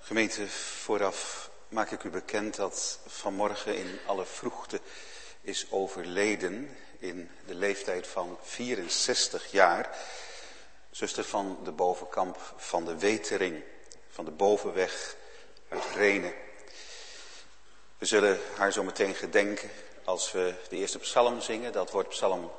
Gemeente, vooraf maak ik u bekend dat vanmorgen in alle vroegte is overleden in de leeftijd van 64 jaar zuster van de Bovenkamp van de Wetering van de Bovenweg uit Rhenen. We zullen haar zo meteen gedenken als we de eerste psalm zingen. Dat wordt psalm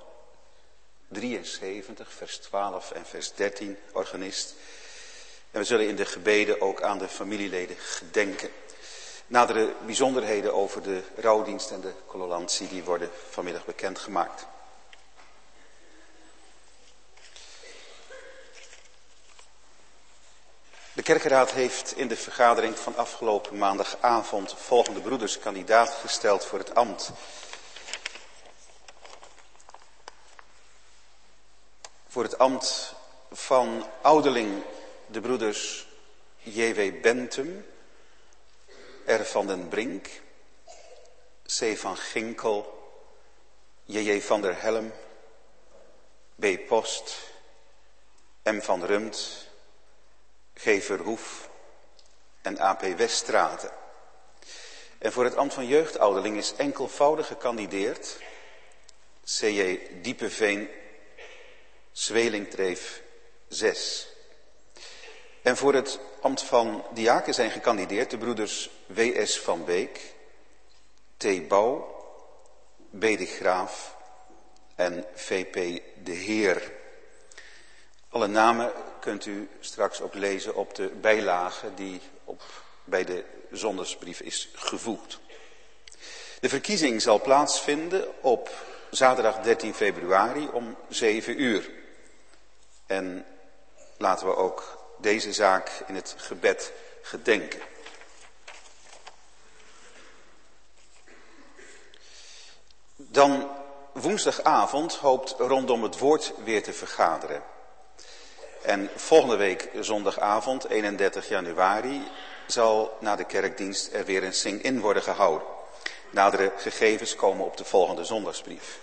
73, vers 12 en vers 13, organist. En we zullen in de gebeden ook aan de familieleden gedenken. Nadere bijzonderheden over de rouwdienst en de colorantie die worden vanmiddag bekendgemaakt. De kerkenraad heeft in de vergadering van afgelopen maandagavond volgende broeders kandidaat gesteld voor het ambt. Voor het ambt van ouderling de broeders J.W. Bentum, R. van den Brink, C. van Ginkel, J.J. van der Helm, B. Post, M. van Rumt, G. Verhoef en A.P. Weststraten. En voor het ambt van jeugdouderling is enkelvoudig gekandideerd C.J. Diepeveen, Zwelingtreef 6. En voor het ambt van diaken zijn gekandideerd de broeders W.S. van Beek, T. Bouw, B. de Graaf en V.P. de Heer. Alle namen kunt u straks ook lezen op de bijlage die bij de zondagsbrief is gevoegd. De verkiezing zal plaatsvinden op zaterdag 13 februari om 7 uur. En laten we ook deze zaak in het gebed gedenken. Dan woensdagavond hoopt rondom het woord weer te vergaderen. En volgende week zondagavond, 31 januari, zal na de kerkdienst er weer een sing-in worden gehouden. Nadere gegevens komen op de volgende zondagsbrief.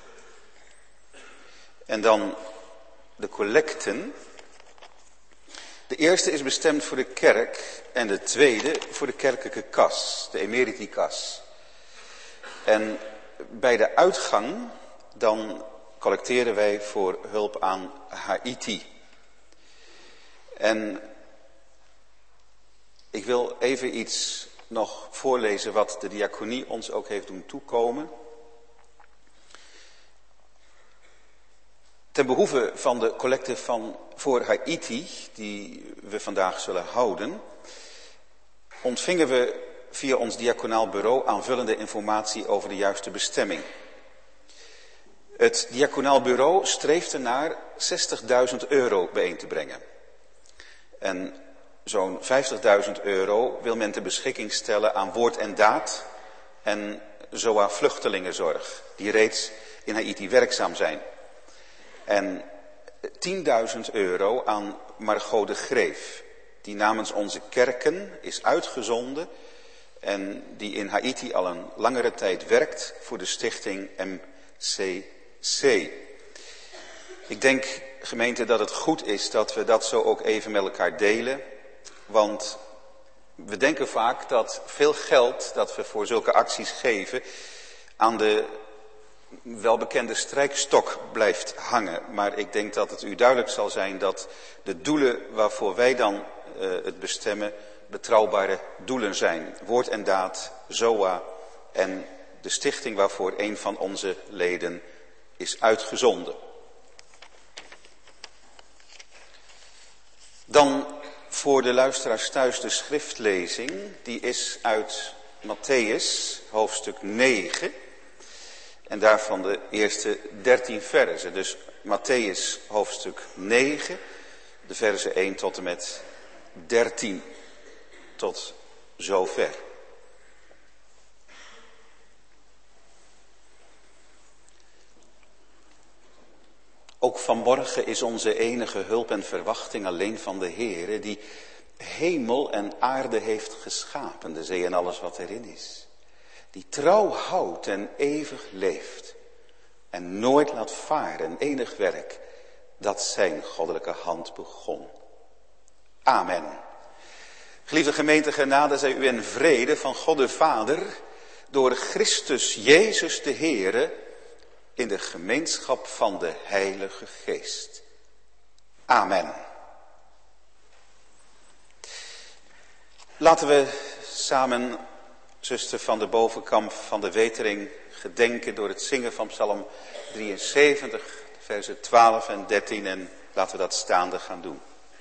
En dan de collecten. De eerste is bestemd voor de kerk en de tweede voor de kerkelijke kas, de emeritikas. En bij de uitgang dan collecteren wij voor hulp aan Haiti. En ik wil even iets nog voorlezen wat de diaconie ons ook heeft doen toekomen. Ten behoeve van de collecte voor Haiti, die we vandaag zullen houden, ontvingen we via ons diaconaal bureau aanvullende informatie over de juiste bestemming. Het diaconaal bureau streeft ernaar €60.000 bijeen te brengen. En zo'n €50.000 wil men ter beschikking stellen aan woord en daad en ZOA vluchtelingenzorg, die reeds in Haiti werkzaam zijn. En €10.000 aan Margot de Greef, die namens onze kerken is uitgezonden en die in Haiti al een langere tijd werkt voor de stichting MCC. Ik denk, gemeente, dat het goed is dat we dat zo ook even met elkaar delen. Want we denken vaak dat veel geld dat we voor zulke acties geven aan de welbekende strijkstok blijft hangen. Maar ik denk dat het u duidelijk zal zijn dat de doelen waarvoor wij dan het bestemmen betrouwbare doelen zijn. Woord en daad, ZOA en de stichting waarvoor een van onze leden is uitgezonden. Dan voor de luisteraars thuis de schriftlezing. Die is uit Mattheüs, hoofdstuk 9. En daarvan de eerste 13 verzen. Dus Mattheüs, hoofdstuk 9, de verzen 1 tot en met 13. Tot zover. Ook vanmorgen is onze enige hulp en verwachting alleen van de Heere, die hemel en aarde heeft geschapen, de zee en alles wat erin is. Die trouw houdt en eeuwig leeft en nooit laat varen enig werk dat zijn goddelijke hand begon. Amen. Geliefde gemeente, genade zij u en vrede van God de Vader, door Christus Jezus de Heere, in de gemeenschap van de Heilige Geest. Amen. Laten we samen zuster van de Bovenkamp van de Wetering gedenken door het zingen van Psalm 73, versen 12 en 13 en laten we dat staande gaan doen.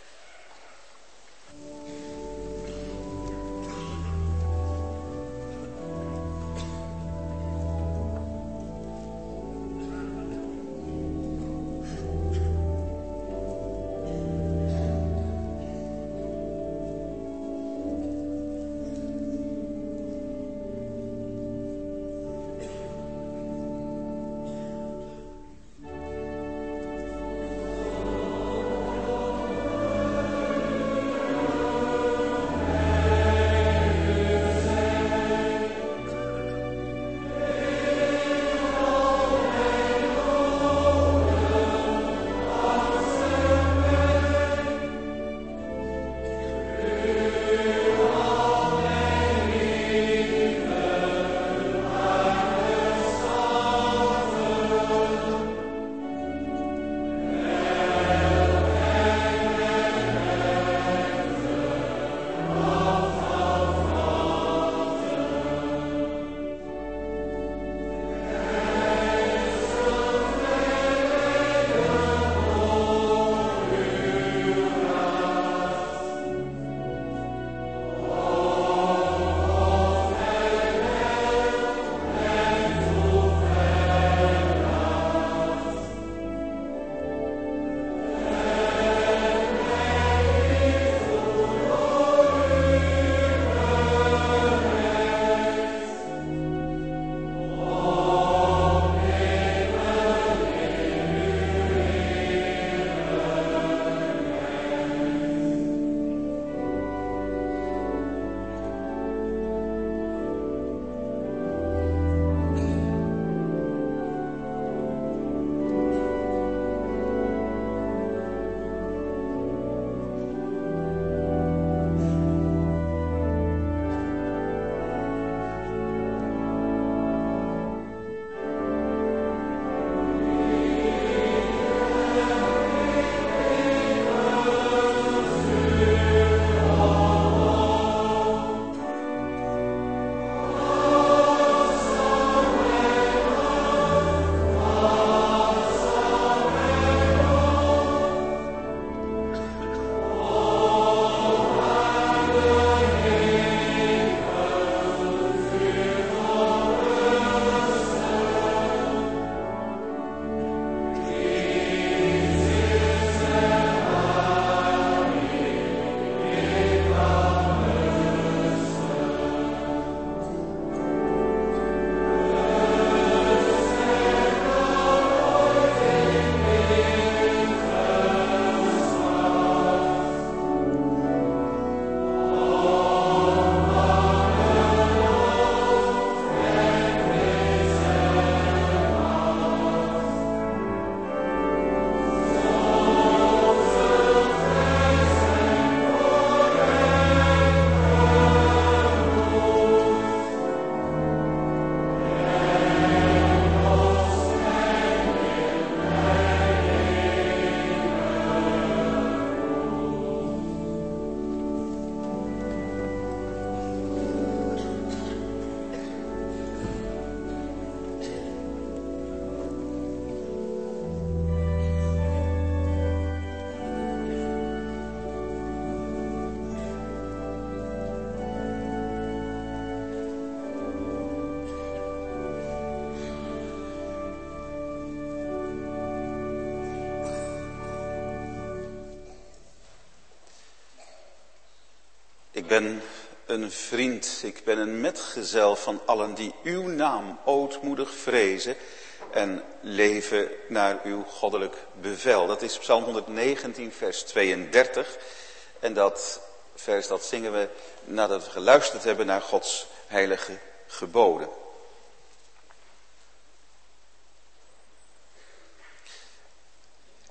Ik ben een vriend, ik ben een metgezel van allen die uw naam ootmoedig vrezen en leven naar uw goddelijk bevel. Dat is Psalm 119, vers 32. En dat vers dat zingen we nadat we geluisterd hebben naar Gods heilige geboden.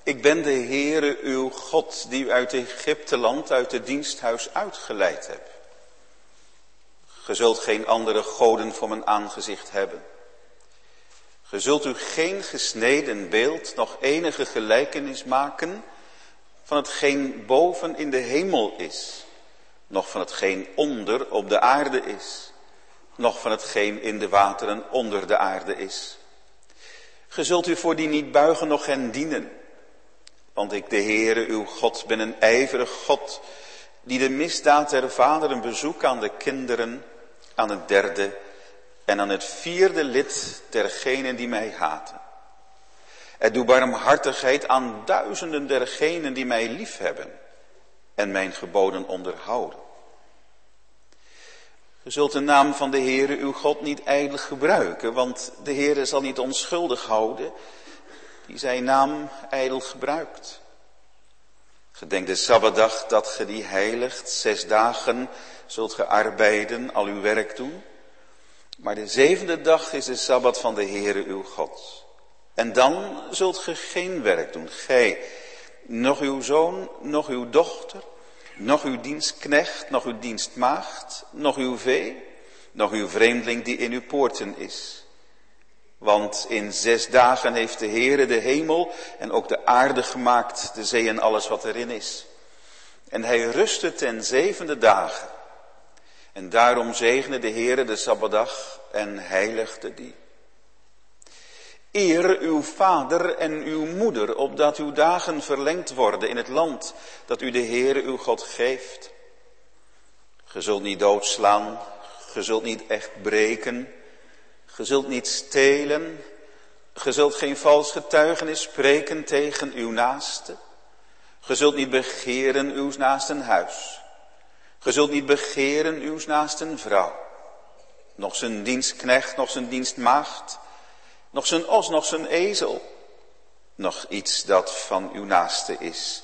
Ik ben de Heere uw God, die u uit Egypte land, uit het diensthuis uitgeleid hebt. Ge zult geen andere goden voor mijn aangezicht hebben. Ge zult u geen gesneden beeld, nog enige gelijkenis maken van hetgeen boven in de hemel is, nog van hetgeen onder op de aarde is, nog van hetgeen in de wateren onder de aarde is. Ge zult u voor die niet buigen, noch hen dienen. Want ik, de Heere, uw God, ben een ijverig God, die de misdaad der vaderen bezoekt aan de kinderen, aan het derde en aan het vierde lid dergenen die mij haten. En doe barmhartigheid aan duizenden dergenen die mij liefhebben en mijn geboden onderhouden. Je zult de naam van de Heere uw God niet ijdel gebruiken, want de Heere zal niet onschuldig houden die zijn naam ijdel gebruikt. Gedenk de Sabbatdag dat ge die heiligt, 6 dagen zult ge arbeiden, al uw werk doen. Maar de 7e dag is de Sabbat van de Heere uw God. En dan zult ge geen werk doen, gij, nog uw zoon, nog uw dochter, nog uw dienstknecht, nog uw dienstmaagd, nog uw vee, nog uw vreemdeling die in uw poorten is. Want in 6 dagen heeft de Heere de hemel en ook de aarde gemaakt, de zee en alles wat erin is. En hij rustte ten 7e dagen. En daarom zegende de Heere de Sabbatdag en heiligde die. Eer uw vader en uw moeder, opdat uw dagen verlengd worden in het land dat u de Heere uw God geeft. Ge zult niet doodslaan, ge zult niet echt breken, ge zult niet stelen, ge zult geen vals getuigenis spreken tegen uw naaste. Ge zult niet begeren uw naasten huis. Ge zult niet begeren uw naasten vrouw. Nog zijn dienstknecht, nog zijn dienstmaagd, nog zijn os, nog zijn ezel. Nog iets dat van uw naaste is.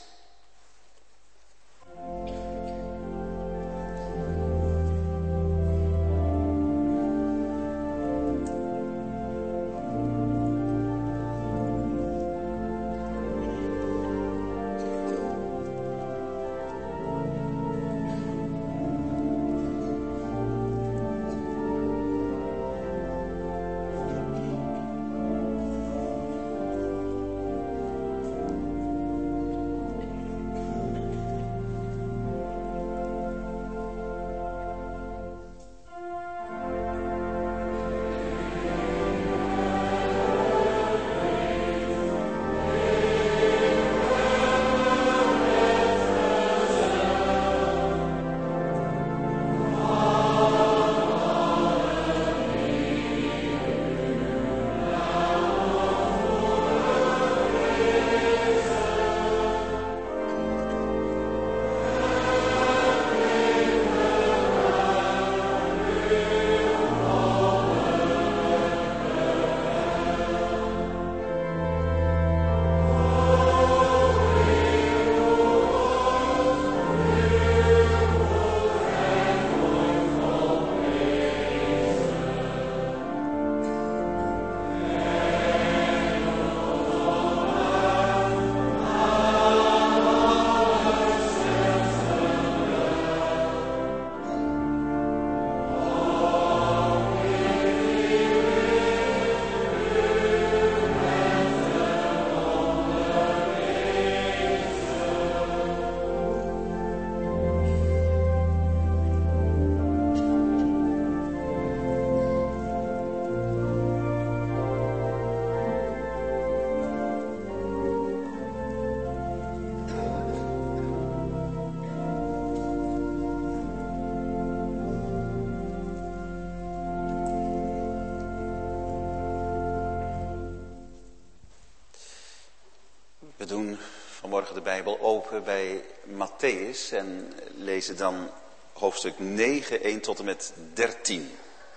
We doen vanmorgen de Bijbel open bij Mattheüs en lezen dan hoofdstuk 9, 1 tot en met 13.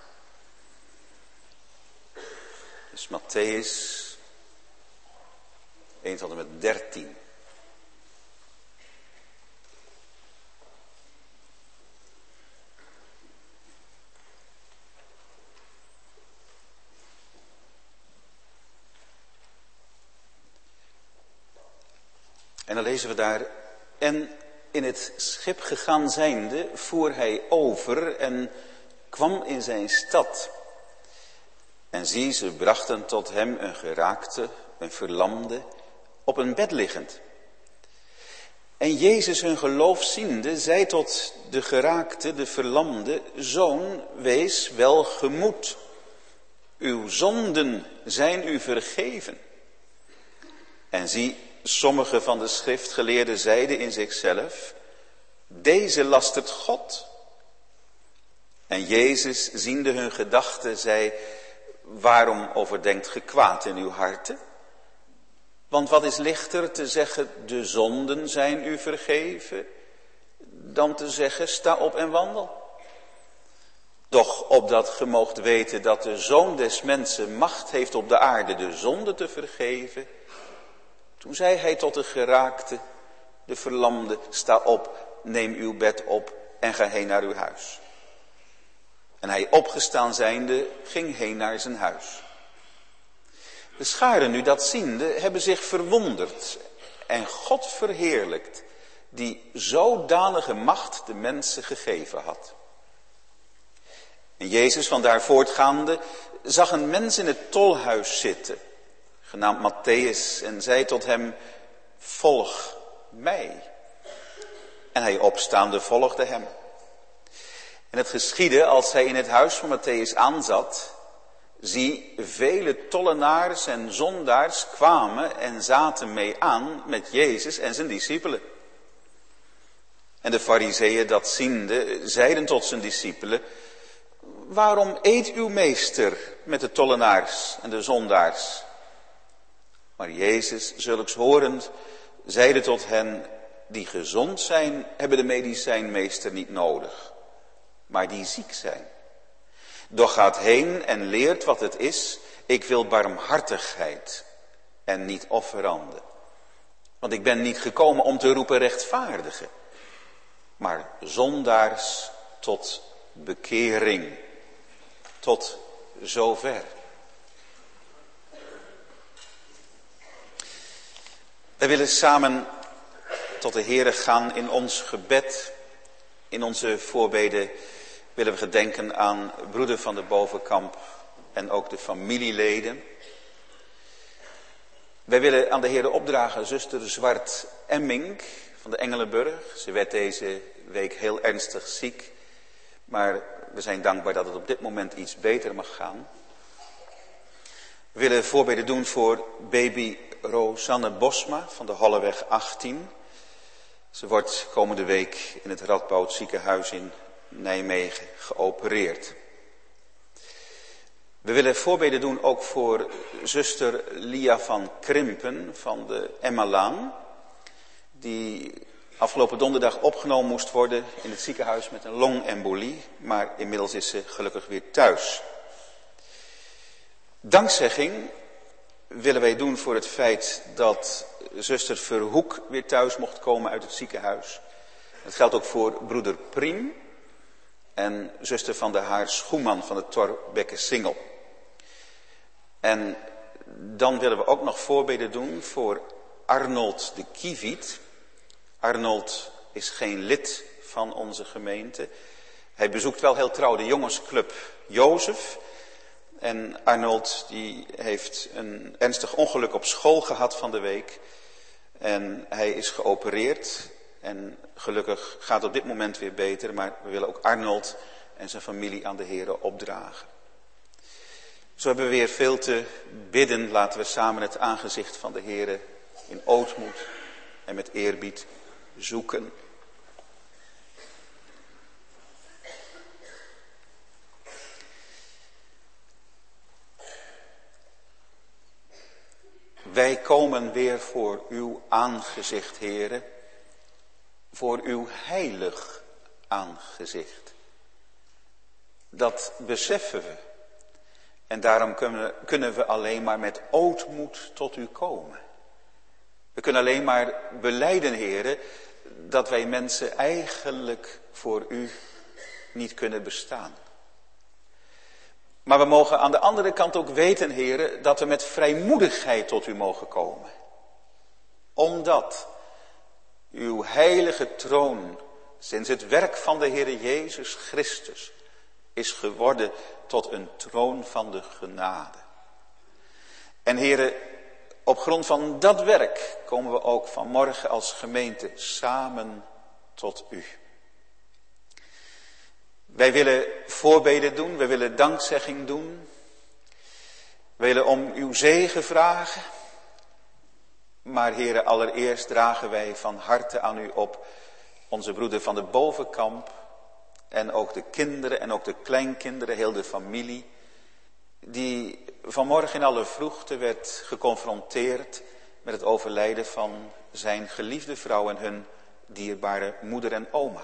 Dus Mattheüs 1 tot en met 13. En dan lezen we daar: en in het schip gegaan zijnde, voer hij over en kwam in zijn stad. En zie, ze brachten tot hem een geraakte, een verlamde, op een bed liggend. En Jezus hun geloof ziende, zei tot de geraakte, de verlamde: zoon, wees welgemoed. Uw zonden zijn u vergeven. En zie, sommige van de schriftgeleerden zeiden in zichzelf: deze lastert God. En Jezus, ziende hun gedachten, zei: waarom overdenkt ge kwaad in uw harten? Want wat is lichter te zeggen, de zonden zijn u vergeven, dan te zeggen, sta op en wandel? Doch opdat ge moogt weten dat de Zoon des Mensen macht heeft op de aarde de zonde te vergeven, toen zei hij tot de geraakte, de verlamde: sta op, neem uw bed op en ga heen naar uw huis. En hij opgestaan zijnde, ging heen naar zijn huis. De scharen nu dat ziende, hebben zich verwonderd en God verheerlijkt, die zodanige macht de mensen gegeven had. En Jezus, vandaar voortgaande, zag een mens in het tolhuis zitten, genaamd Mattheüs, en zei tot hem: volg mij. En hij opstaande volgde hem. En het geschiedde, als hij in het huis van Mattheüs aanzat, zie, vele tollenaars en zondaars kwamen en zaten mee aan met Jezus en zijn discipelen. En de Farizeeën dat ziende, zeiden tot zijn discipelen: waarom eet uw meester met de tollenaars en de zondaars? Maar Jezus, zulks horend, zeide tot hen: die gezond zijn, hebben de medicijnmeester niet nodig, maar die ziek zijn. Doch gaat heen en leert wat het is: ik wil barmhartigheid en niet offeranden. Want ik ben niet gekomen om te roepen rechtvaardigen, maar zondaars tot bekering. Tot zover. Wij willen samen tot de Heere gaan in ons gebed. In onze voorbeden willen we gedenken aan broeder van de Bovenkamp en ook de familieleden. Wij willen aan de Heere opdragen zuster Zwart Emmink van de Engelenburg. Ze werd deze week heel ernstig ziek, maar we zijn dankbaar dat het op dit moment iets beter mag gaan. We willen voorbeden doen voor baby Rosanne Bosma van de Holleweg 18. Ze wordt komende week in het Radboud ziekenhuis in Nijmegen geopereerd. We willen voorbeden doen ook voor zuster Lia van Krimpen van de Emmalaan, die afgelopen donderdag opgenomen moest worden in het ziekenhuis met een longembolie, maar inmiddels is ze gelukkig weer thuis. Dankzegging willen wij doen voor het feit dat zuster Verhoek weer thuis mocht komen uit het ziekenhuis. Dat geldt ook voor broeder Priem en zuster van der Haar Schoeman van de Thorbecke-Singel. En dan willen we ook nog voorbeden doen voor Arnold de Kieviet. Arnold is geen lid van onze gemeente. Hij bezoekt wel heel trouw de jongensclub Jozef. En Arnold die heeft een ernstig ongeluk op school gehad van de week. En hij is geopereerd. En gelukkig gaat het op dit moment weer beter. Maar we willen ook Arnold en zijn familie aan de Heere opdragen. Zo hebben we weer veel te bidden. Laten we samen het aangezicht van de Heere in ootmoed en met eerbied zoeken. Wij komen weer voor uw aangezicht, Heere, voor uw heilig aangezicht. Dat beseffen we. En daarom kunnen we alleen maar met ootmoed tot u komen. We kunnen alleen maar belijden, Heere, dat wij mensen eigenlijk voor u niet kunnen bestaan. Maar we mogen aan de andere kant ook weten, Heere, dat we met vrijmoedigheid tot u mogen komen. Omdat Uw heilige troon, sinds het werk van de Heere Jezus Christus, is geworden tot een troon van de genade. En Heere, op grond van dat werk komen we ook vanmorgen als gemeente samen tot u. Wij willen voorbeden doen, wij willen dankzegging doen. We willen om uw zegen vragen. Maar Heere, allereerst dragen wij van harte aan u op onze broeder van de Bovenkamp. En ook de kinderen en ook de kleinkinderen, heel de familie. Die vanmorgen in alle vroegte werd geconfronteerd met het overlijden van zijn geliefde vrouw en hun dierbare moeder en oma.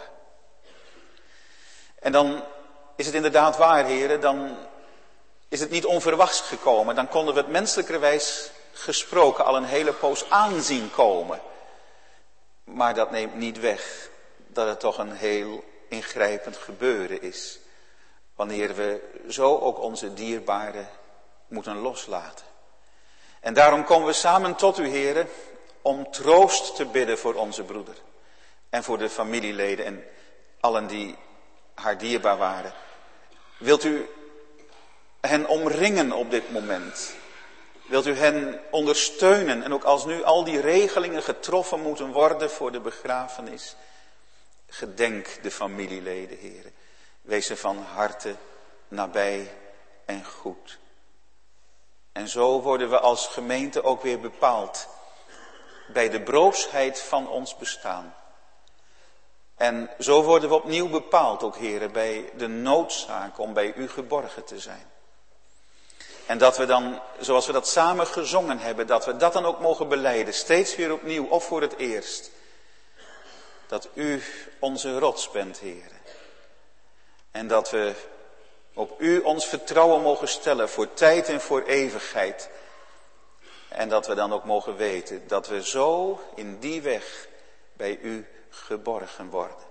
En dan is het inderdaad waar, heren, dan is het niet onverwachts gekomen. Dan konden we het menselijkerwijs gesproken al een hele poos aanzien komen. Maar dat neemt niet weg dat het toch een heel ingrijpend gebeuren is. Wanneer we zo ook onze dierbaren moeten loslaten. En daarom komen we samen tot u, heren, om troost te bidden voor onze broeder. En voor de familieleden en allen die haar dierbaar waren. Wilt u hen omringen op dit moment? Wilt u hen ondersteunen? En ook als nu al die regelingen getroffen moeten worden voor de begrafenis. Gedenk de familieleden, heren. Wees ze van harte nabij en goed. En zo worden we als gemeente ook weer bepaald bij de broosheid van ons bestaan. En zo worden we opnieuw bepaald ook, heren, bij de noodzaak om bij u geborgen te zijn. En dat we dan, zoals we dat samen gezongen hebben, dat we dat dan ook mogen belijden, steeds weer opnieuw of voor het eerst. Dat u onze rots bent, heren. En dat we op u ons vertrouwen mogen stellen voor tijd en voor eeuwigheid. En dat we dan ook mogen weten dat we zo in die weg bij u geborgen worden.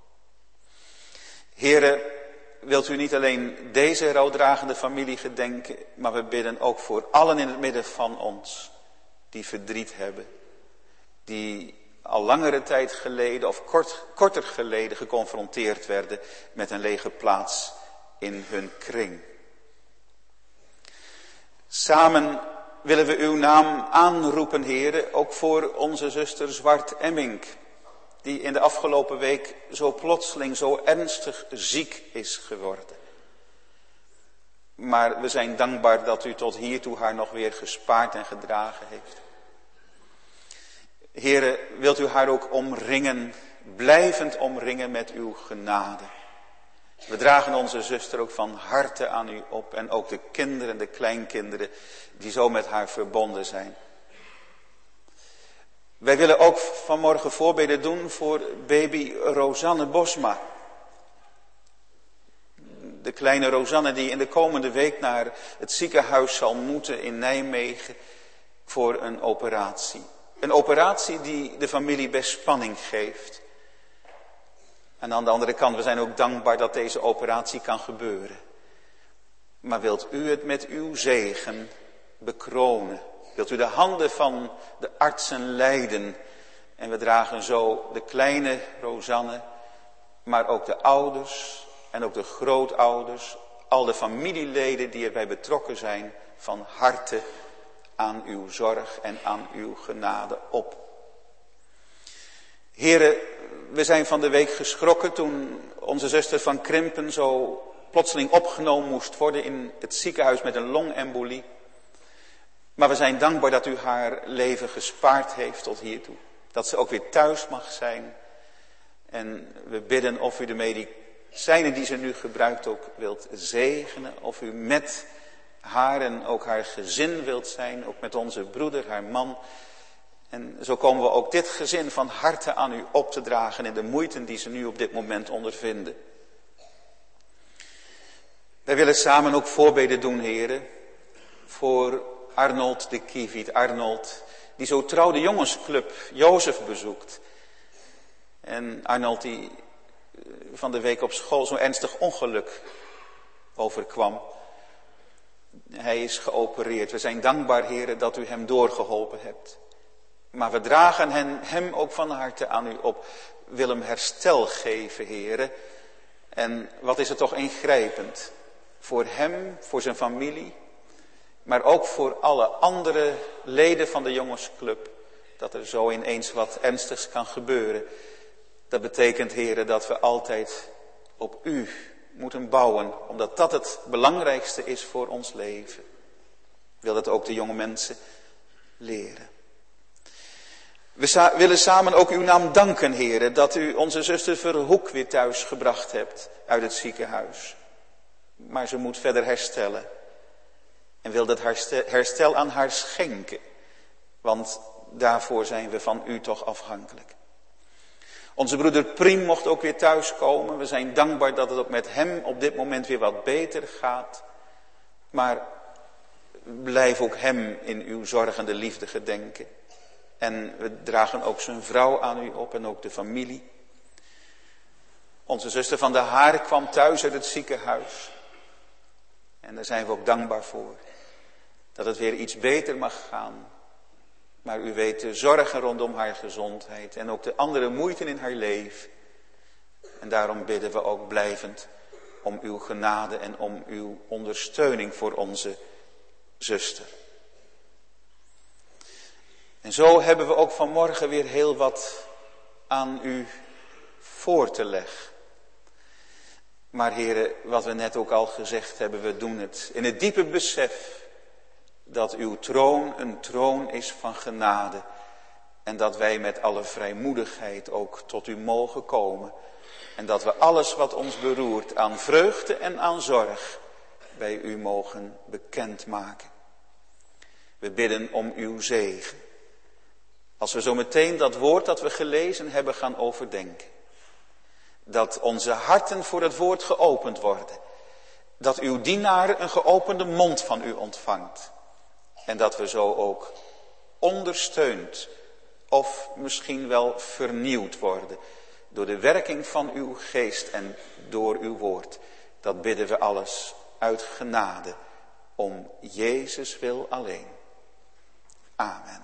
Heren, wilt u niet alleen deze rouwdragende familie gedenken, maar we bidden ook voor allen in het midden van ons die verdriet hebben. Die al langere tijd geleden of korter geleden geconfronteerd werden met een lege plaats in hun kring. Samen willen we uw naam aanroepen, heren, ook voor onze zuster Zwart Emmink, die in de afgelopen week zo plotseling, zo ernstig ziek is geworden. Maar we zijn dankbaar dat u tot hiertoe haar nog weer gespaard en gedragen heeft. Heren, wilt u haar ook omringen, blijvend omringen met uw genade. We dragen onze zuster ook van harte aan u op en ook de kinderen, de kleinkinderen die zo met haar verbonden zijn. Wij willen ook vanmorgen voorbeden doen voor baby Rosanne Bosma. De kleine Rosanne die in de komende week naar het ziekenhuis zal moeten in Nijmegen voor een operatie. Een operatie die de familie best spanning geeft. En aan de andere kant, we zijn ook dankbaar dat deze operatie kan gebeuren. Maar wilt u het met uw zegen bekronen? Wilt u de handen van de artsen leiden? En we dragen zo de kleine Rosanne, maar ook de ouders en ook de grootouders, al de familieleden die erbij betrokken zijn, van harte aan uw zorg en aan uw genade op. Heren, we zijn van de week geschrokken toen onze zuster van Krimpen zo plotseling opgenomen moest worden in het ziekenhuis met een longembolie. Maar we zijn dankbaar dat u haar leven gespaard heeft tot hiertoe. Dat ze ook weer thuis mag zijn. En we bidden of u de medicijnen die ze nu gebruikt ook wilt zegenen. Of u met haar en ook haar gezin wilt zijn. Ook met onze broeder, haar man. En zo komen we ook dit gezin van harte aan u op te dragen in de moeite die ze nu op dit moment ondervinden. Wij willen samen ook voorbeden doen, heren, voor Arnold de Kieviet. Arnold, die zo trouw de jongensclub Jozef bezoekt. En Arnold die van de week op school zo'n ernstig ongeluk overkwam. Hij is geopereerd. We zijn dankbaar, heren, dat u hem doorgeholpen hebt. Maar we dragen hem ook van harte aan u op. Wil hem herstel geven, heren. En wat is het toch ingrijpend. Voor hem, voor zijn familie. Maar ook voor alle andere leden van de jongensclub. Dat er zo ineens wat ernstigs kan gebeuren. Dat betekent, heren, dat we altijd op u moeten bouwen. Omdat dat het belangrijkste is voor ons leven. Ik wil dat ook de jonge mensen leren. We willen samen ook uw naam danken, heren, dat u onze zuster Verhoek weer thuis gebracht hebt uit het ziekenhuis. Maar ze moet verder herstellen. En wil dat herstel aan haar schenken. Want daarvoor zijn we van u toch afhankelijk. Onze broeder Priem mocht ook weer thuiskomen. We zijn dankbaar dat het ook met hem op dit moment weer wat beter gaat. Maar blijf ook hem in uw zorgende liefde gedenken. En we dragen ook zijn vrouw aan u op en ook de familie. Onze zuster van der Haar kwam thuis uit het ziekenhuis. En daar zijn we ook dankbaar voor. Dat het weer iets beter mag gaan. Maar u weet de zorgen rondom haar gezondheid. En ook de andere moeiten in haar leven. En daarom bidden we ook blijvend om uw genade en om uw ondersteuning voor onze zuster. En zo hebben we ook vanmorgen weer heel wat aan u voor te leggen. Maar heren, wat we net ook al gezegd hebben, we doen het in het diepe besef dat uw troon een troon is van genade. En dat wij met alle vrijmoedigheid ook tot u mogen komen. En dat we alles wat ons beroert aan vreugde en aan zorg bij u mogen bekendmaken. We bidden om uw zegen. Als we zo meteen dat woord dat we gelezen hebben gaan overdenken. Dat onze harten voor het woord geopend worden. Dat uw dienaar een geopende mond van u ontvangt. En dat we zo ook ondersteund of misschien wel vernieuwd worden. Door de werking van uw geest en door uw woord. Dat bidden we alles uit genade. Om Jezus wil alleen. Amen.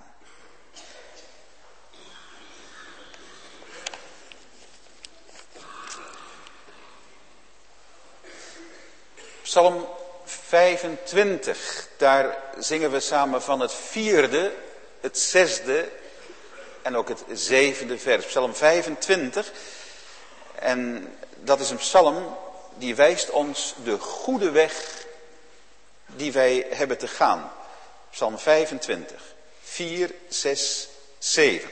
Psalm 25, daar zingen we samen van het 4e, het 6e en ook het 7e vers. Psalm 25, en dat is een psalm die wijst ons de goede weg die wij hebben te gaan. Psalm 25, 4, 6, 7.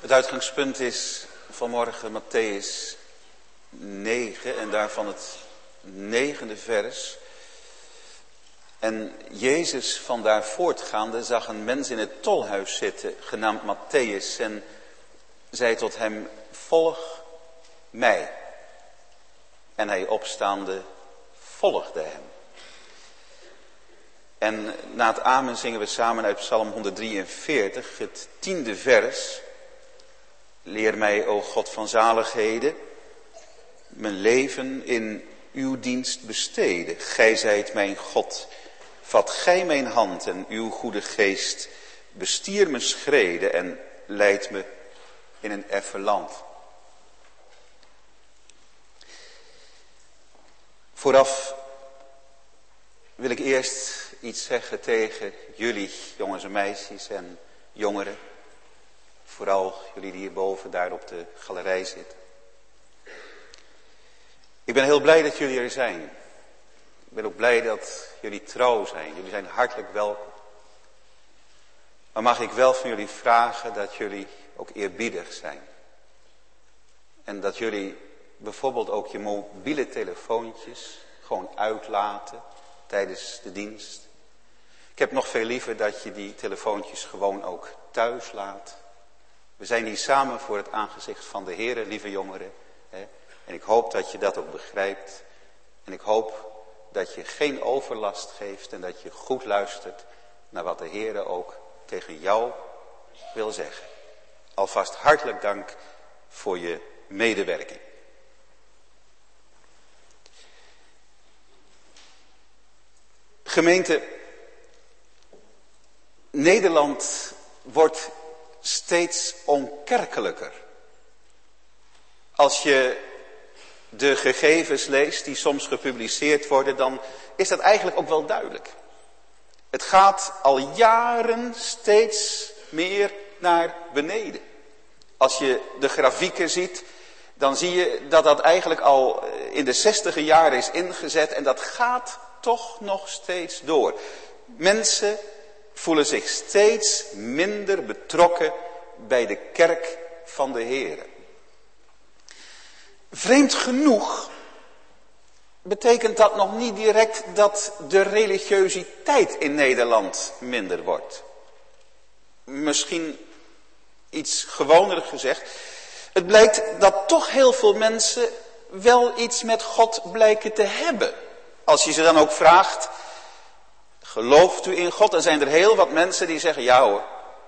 Het uitgangspunt is vanmorgen Mattheüs 9 en daarvan het 9e vers. En Jezus van daar voortgaande zag een mens in het tolhuis zitten, genaamd Mattheüs, en zei tot hem, volg mij. En hij opstaande volgde hem. En na het amen zingen we samen uit Psalm 143, het 10e vers. Leer mij, o God van zaligheden, mijn leven in uw dienst besteden. Gij zijt mijn God. Vat gij mijn hand en uw goede geest, bestier mijn schreden en leid me in een effen land. Vooraf wil ik eerst iets zeggen tegen jullie, jongens en meisjes en jongeren. Vooral jullie die hierboven daar op de galerij zitten. Ik ben heel blij dat jullie er zijn. Ik ben ook blij dat jullie trouw zijn. Jullie zijn hartelijk welkom. Maar mag ik wel van jullie vragen dat jullie ook eerbiedig zijn. En dat jullie bijvoorbeeld ook je mobiele telefoontjes gewoon uitlaten tijdens de dienst. Ik heb nog veel liever dat je die telefoontjes gewoon ook thuis laat. We zijn hier samen voor het aangezicht van de Heere, lieve jongeren. En ik hoop dat je dat ook begrijpt. En ik hoop dat je geen overlast geeft en dat je goed luistert naar wat de Heere ook tegen jou wil zeggen. Alvast hartelijk dank voor je medewerking. Gemeente, Nederland wordt steeds onkerkelijker. Als je de gegevens leest die soms gepubliceerd worden, dan is dat eigenlijk ook wel duidelijk. Het gaat al jaren steeds meer naar beneden. Als je de grafieken ziet, dan zie je dat dat eigenlijk al in de 60e jaren is ingezet en dat gaat toch nog steeds door. Mensen voelen zich steeds minder betrokken bij de kerk van de Heere. Vreemd genoeg betekent dat nog niet direct dat de religiositeit in Nederland minder wordt. Misschien iets gewoner gezegd. Het blijkt dat toch heel veel mensen wel iets met God blijken te hebben. Als je ze dan ook vraagt, gelooft u in God? Dan zijn er heel wat mensen die zeggen ja hoor.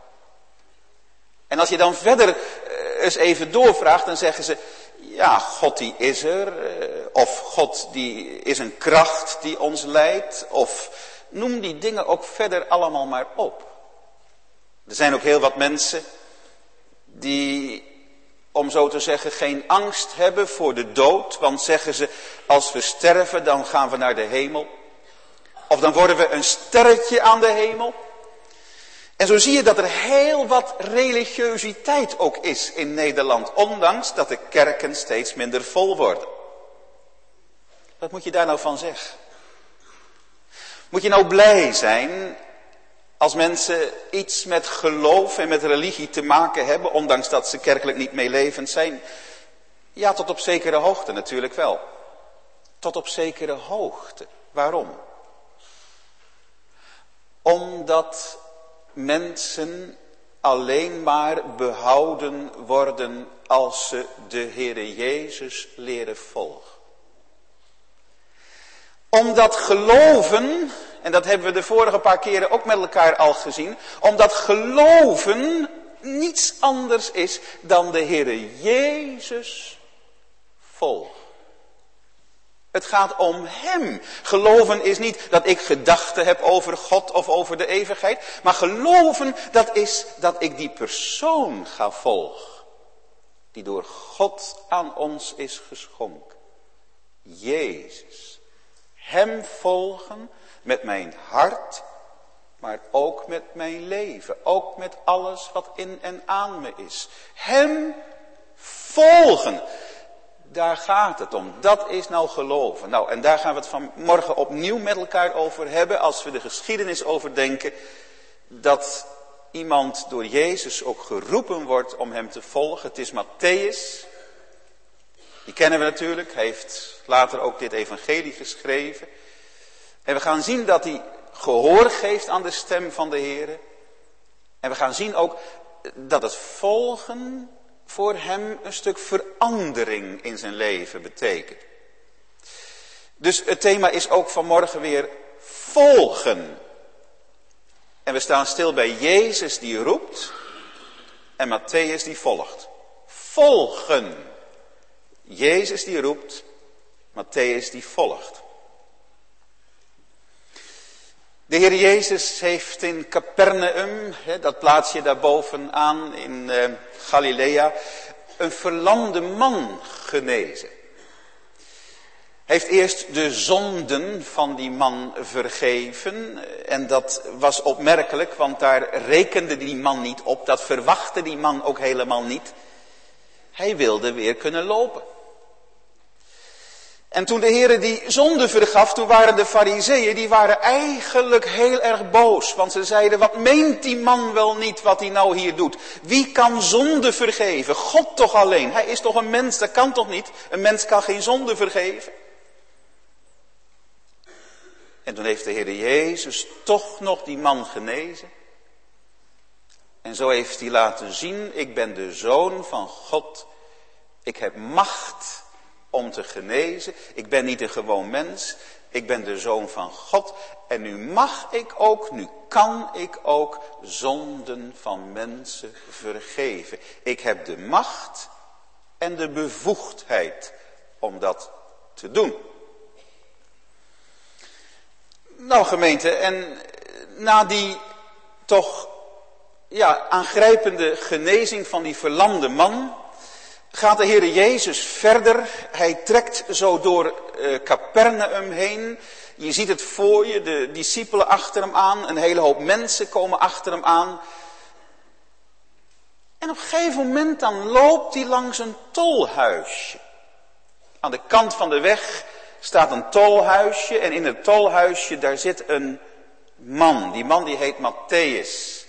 En als je dan verder eens even doorvraagt, dan zeggen ze, ja, God die is er. Of God die is een kracht die ons leidt. Of noem die dingen ook verder allemaal maar op. Er zijn ook heel wat mensen die, om zo te zeggen, geen angst hebben voor de dood. Want zeggen ze, als we sterven, dan gaan we naar de hemel. Of dan worden we een sterretje aan de hemel. En zo zie je dat er heel wat religiositeit ook is in Nederland. Ondanks dat de kerken steeds minder vol worden. Wat moet je daar nou van zeggen? Moet je nou blij zijn als mensen iets met geloof en met religie te maken hebben, ondanks dat ze kerkelijk niet meelevend zijn? Ja, tot op zekere hoogte natuurlijk wel. Tot op zekere hoogte. Waarom? Omdat mensen alleen maar behouden worden als ze de Heere Jezus leren volgen. Omdat geloven, en dat hebben we de vorige paar keren ook met elkaar al gezien, omdat geloven niets anders is dan de Heere Jezus volgen. Het gaat om hem. Geloven is niet dat ik gedachten heb over God of over de eeuwigheid. Maar geloven, dat is dat ik die persoon ga volgen. Die door God aan ons is geschonken. Jezus. Hem volgen met mijn hart, maar ook met mijn leven. Ook met alles wat in en aan me is. Hem volgen. Daar gaat het om. Dat is nou geloven. Nou, en daar gaan we het vanmorgen opnieuw met elkaar over hebben. Als we de geschiedenis overdenken. Dat iemand door Jezus ook geroepen wordt om hem te volgen. Het is Mattheüs. Die kennen we natuurlijk. Hij heeft later ook dit evangelie geschreven. En we gaan zien dat hij gehoor geeft aan de stem van de Heer. En we gaan zien ook dat het volgen voor hem een stuk verandering in zijn leven betekent. Dus het thema is ook vanmorgen weer volgen. En we staan stil bij Jezus die roept en Mattheüs die volgt. Volgen. Jezus die roept, Mattheüs die volgt. De Heer Jezus heeft in Capernaum, dat plaatsje daarbovenaan in Galilea, een verlamde man genezen. Hij heeft eerst de zonden van die man vergeven. En dat was opmerkelijk, want daar rekende die man niet op. Dat verwachtte die man ook helemaal niet. Hij wilde weer kunnen lopen. En toen de Heer die zonde vergaf, toen waren de Farizeeën, die waren eigenlijk heel erg boos. Want ze zeiden, wat meent die man wel niet wat hij nou hier doet? Wie kan zonde vergeven? God toch alleen. Hij is toch een mens, dat kan toch niet? Een mens kan geen zonde vergeven. En toen heeft de Heer Jezus toch nog die man genezen. En zo heeft hij laten zien, ik ben de Zoon van God. Ik heb macht om te genezen. Ik ben niet een gewoon mens. Ik ben de Zoon van God. En nu mag ik ook, nu kan ik ook zonden van mensen vergeven. Ik heb de macht en de bevoegdheid om dat te doen. Nou gemeente, en na die toch aangrijpende genezing van die verlamde man, gaat de Heer Jezus verder. Hij trekt zo door Capernaum heen. Je ziet het voor je, de discipelen achter hem aan, een hele hoop mensen komen achter hem aan. En op een gegeven moment dan loopt hij langs een tolhuisje. Aan de kant van de weg staat een tolhuisje en in het tolhuisje daar zit een man. Die man die heet Mattheüs.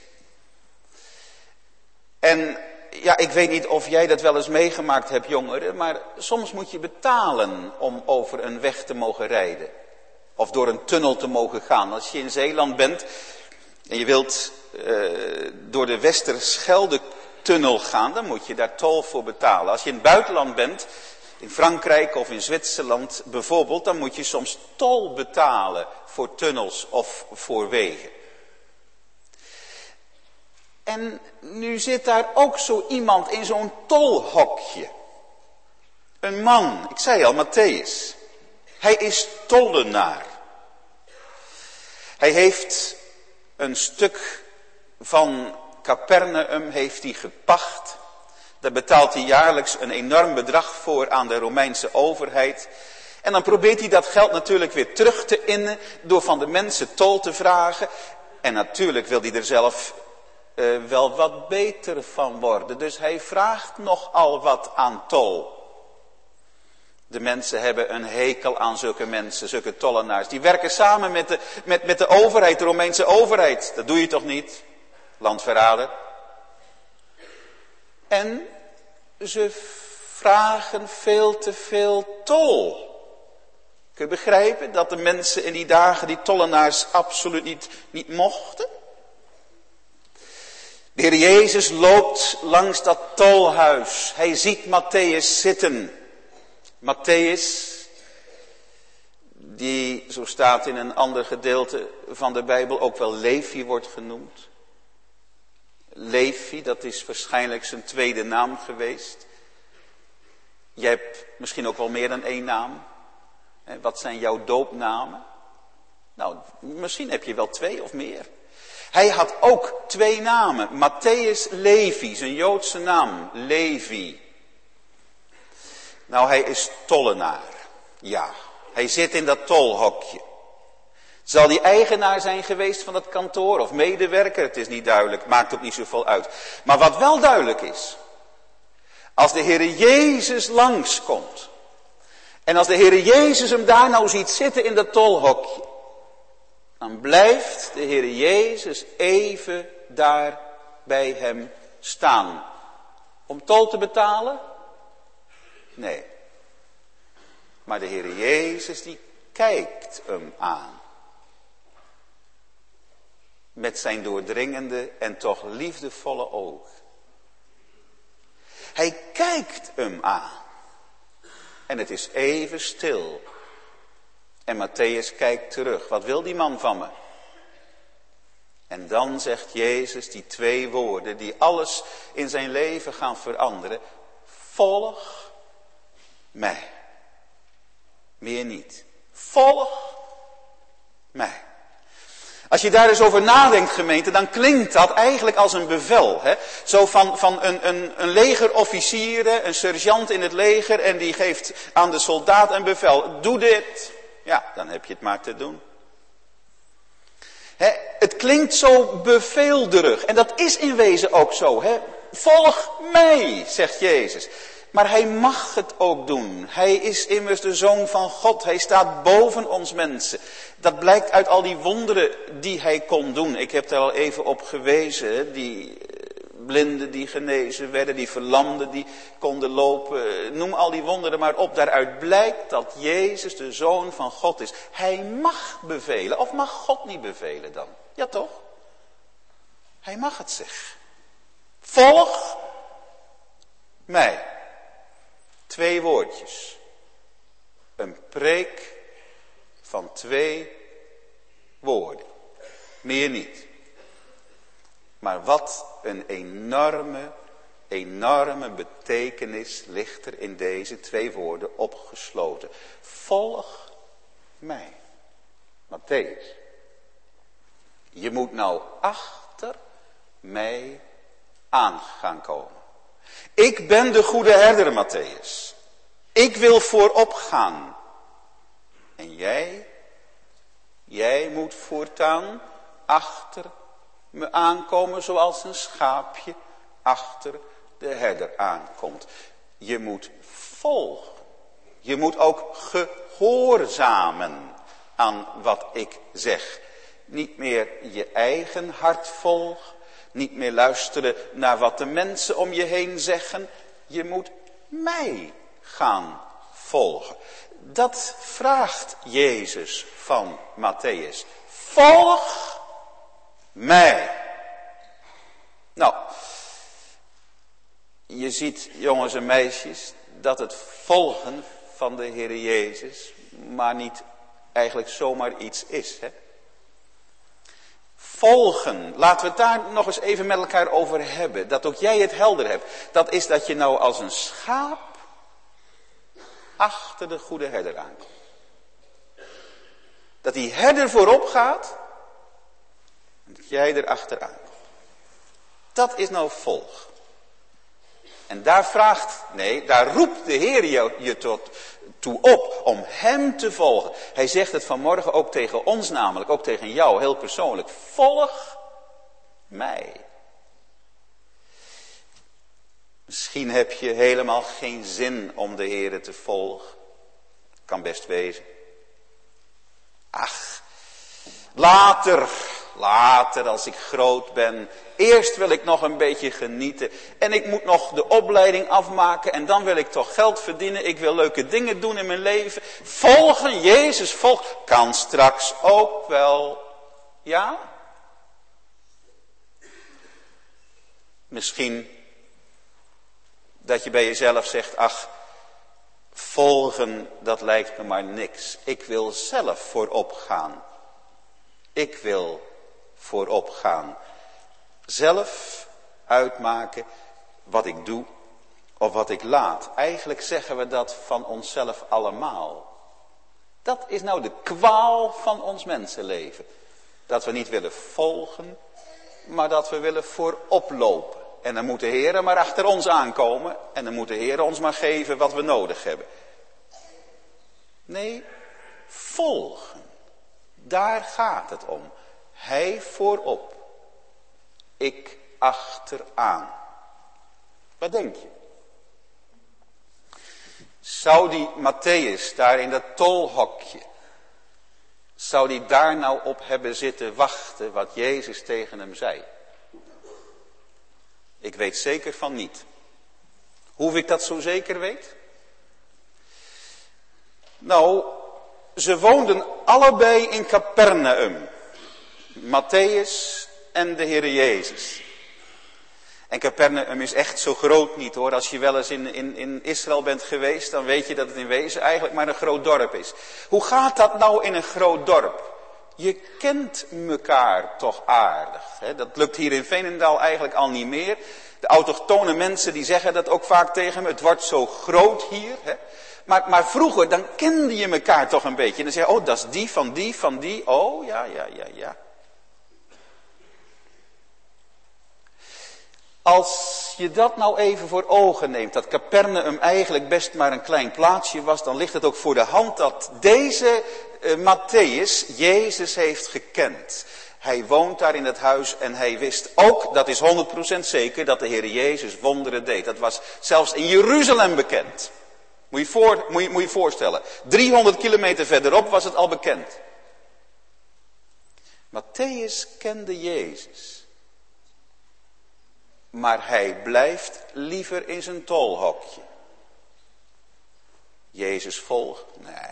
En ja, ik weet niet of jij dat wel eens meegemaakt hebt, jongeren, maar soms moet je betalen om over een weg te mogen rijden. Of door een tunnel te mogen gaan. Als je in Zeeland bent en je wilt door de Westerschelde-tunnel gaan, dan moet je daar tol voor betalen. Als je in het buitenland bent, in Frankrijk of in Zwitserland bijvoorbeeld, dan moet je soms tol betalen voor tunnels of voor wegen. En nu zit daar ook zo iemand in zo'n tolhokje. Een man, ik zei al, Mattheüs. Hij is tollenaar. Hij heeft een stuk van Capernaum heeft hij gepacht. Daar betaalt hij jaarlijks een enorm bedrag voor aan de Romeinse overheid. En dan probeert hij dat geld natuurlijk weer terug te innen door van de mensen tol te vragen. En natuurlijk wil hij er zelf wel wat beter van worden. Dus hij vraagt nogal wat aan tol. De mensen hebben een hekel aan zulke mensen, zulke tollenaars. Die werken samen met de overheid, de Romeinse overheid. Dat doe je toch niet, landverrader? En ze vragen veel te veel tol. Kun je begrijpen dat de mensen in die dagen die tollenaars absoluut niet mochten? De Heer Jezus loopt langs dat tolhuis. Hij ziet Mattheüs zitten. Mattheüs, die, zo staat in een ander gedeelte van de Bijbel, ook wel Levi wordt genoemd. Levi, dat is waarschijnlijk zijn tweede naam geweest. Jij hebt misschien ook wel meer dan één naam. Wat zijn jouw doopnamen? Nou, misschien heb je wel 2 of meer. Hij had ook 2 namen. Mattheüs Levi, zijn Joodse naam, Levi. Nou, hij is tollenaar. Ja, hij zit in dat tolhokje. Zal die eigenaar zijn geweest van dat kantoor of medewerker? Het is niet duidelijk, maakt ook niet zoveel uit. Maar wat wel duidelijk is, als de Heer Jezus langskomt, en als de Heer Jezus hem daar nou ziet zitten in dat tolhokje, dan blijft de Heer Jezus even daar bij hem staan. Om tol te betalen? Nee. Maar de Heer Jezus die kijkt hem aan. Met zijn doordringende en toch liefdevolle ogen. Hij kijkt hem aan. En het is even stil. En Matthäus kijkt terug. Wat wil die man van me? En dan zegt Jezus die 2 woorden die alles in zijn leven gaan veranderen. Volg mij. Meer niet. Volg mij. Als je daar eens over nadenkt, gemeente, dan klinkt dat eigenlijk als een bevel. Hè? Zo van een legerofficier, een sergeant in het leger, en die geeft aan de soldaat een bevel. Doe dit. Ja, dan heb je het maar te doen. Het klinkt zo beveelderig. En dat is in wezen ook zo. Volg mij, zegt Jezus. Maar hij mag het ook doen. Hij is immers de Zoon van God. Hij staat boven ons mensen. Dat blijkt uit al die wonderen die hij kon doen. Ik heb daar al even op gewezen. Die blinden die genezen werden, die verlamden die konden lopen. Noem al die wonderen maar op. Daaruit blijkt dat Jezus de Zoon van God is. Hij mag bevelen. Of mag God niet bevelen dan? Ja toch? Hij mag het zeggen. Volg mij. 2 woordjes. Een preek van 2 woorden. Meer niet. Maar wat een enorme betekenis ligt er in deze 2 woorden opgesloten. Volg mij. Matthäus. Je moet nou achter mij aan gaan komen. Ik ben de goede herder, Matthäus. Ik wil voorop gaan. En jij moet voortaan achter me aankomen zoals een schaapje achter de herder aankomt. Je moet volgen. Je moet ook gehoorzamen aan wat ik zeg. Niet meer je eigen hart volgen. Niet meer luisteren naar wat de mensen om je heen zeggen. Je moet mij gaan volgen. Dat vraagt Jezus van Matthäus. Volg mij. Nou, je ziet, jongens en meisjes, dat het volgen van de Heer Jezus maar niet eigenlijk zomaar iets is, hè? Volgen, laten we het daar nog eens even met elkaar over hebben. Dat ook jij het helder hebt. Dat is dat je nou als een schaap achter de goede herder aankomt. Dat die herder voorop gaat. En dat jij erachteraan komt. Dat is nou volg. En daar roept de Heer je toe op om hem te volgen. Hij zegt het vanmorgen ook tegen ons namelijk, ook tegen jou, heel persoonlijk. Volg mij. Misschien heb je helemaal geen zin om de Heer te volgen. Kan best wezen. Ach, later als ik groot ben. Eerst wil ik nog een beetje genieten. En ik moet nog de opleiding afmaken. En dan wil ik toch geld verdienen. Ik wil leuke dingen doen in mijn leven. Volgen, Jezus volgen. Kan straks ook wel. Ja? Misschien dat je bij jezelf zegt. Ach, volgen dat lijkt me maar niks. Ik wil zelf voorop gaan. Ik wil voorop gaan. Zelf uitmaken wat ik doe of wat ik laat. Eigenlijk zeggen we dat van onszelf allemaal. Dat is nou de kwaal van ons mensenleven. Dat we niet willen volgen, maar dat we willen voorop lopen. En dan moet de Heer maar achter ons aankomen. En dan moet de Heer ons maar geven wat we nodig hebben. Nee, volgen. Daar gaat het om. Hij voorop. Ik achteraan. Wat denk je? Zou die Matthäus daar in dat tolhokje, zou die daar nou op hebben zitten wachten wat Jezus tegen hem zei? Ik weet zeker van niet. Hoe ik dat zo zeker weet? Nou, ze woonden allebei in Capernaum. Matthäus en de Heere Jezus. En Capernaum is echt zo groot niet hoor. Als je wel eens in Israël bent geweest, dan weet je dat het in wezen eigenlijk maar een groot dorp is. Hoe gaat dat nou in een groot dorp? Je kent elkaar toch aardig. Hè? Dat lukt hier in Veenendaal eigenlijk al niet meer. De autochtone mensen die zeggen dat ook vaak tegen me. Het wordt zo groot hier. Hè? Maar vroeger, dan kende je elkaar toch een beetje. En dan zei je, oh, dat is die, van die, van die. Oh, ja. Als je dat nou even voor ogen neemt, dat Capernaum eigenlijk best maar een klein plaatsje was, dan ligt het ook voor de hand dat deze Matthäus Jezus heeft gekend. Hij woont daar in het huis en hij wist ook, dat is 100% zeker, dat de Heer Jezus wonderen deed. Dat was zelfs in Jeruzalem bekend. Moet je voorstellen. 300 kilometer verderop was het al bekend. Matthäus kende Jezus. Maar hij blijft liever in zijn tolhokje. Jezus volgen? Nee.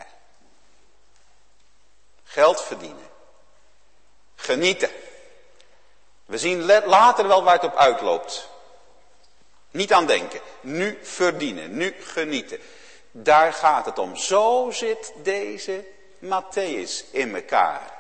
Geld verdienen. Genieten. We zien later wel waar het op uitloopt. Niet aan denken. Nu verdienen. Nu genieten. Daar gaat het om. Zo zit deze Matthäus in elkaar.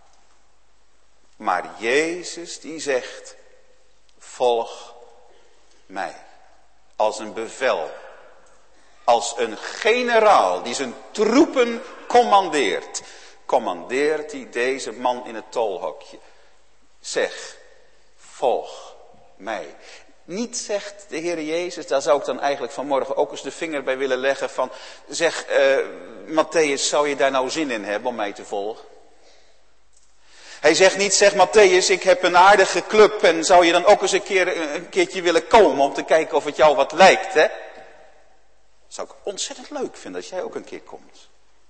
Maar Jezus die zegt, volg mij. Als een bevel. Als een generaal die zijn troepen commandeert. Commandeert hij deze man in het tolhokje. Zeg, volg mij. Niet zegt de Heer Jezus, daar zou ik dan eigenlijk vanmorgen ook eens de vinger bij willen leggen van, zeg Matthäus, zou je daar nou zin in hebben om mij te volgen? Hij zegt niet, zeg Matthäus, ik heb een aardige club en zou je dan ook eens een keertje willen komen om te kijken of het jou wat lijkt, hè? Zou ik ontzettend leuk vinden als jij ook een keer komt.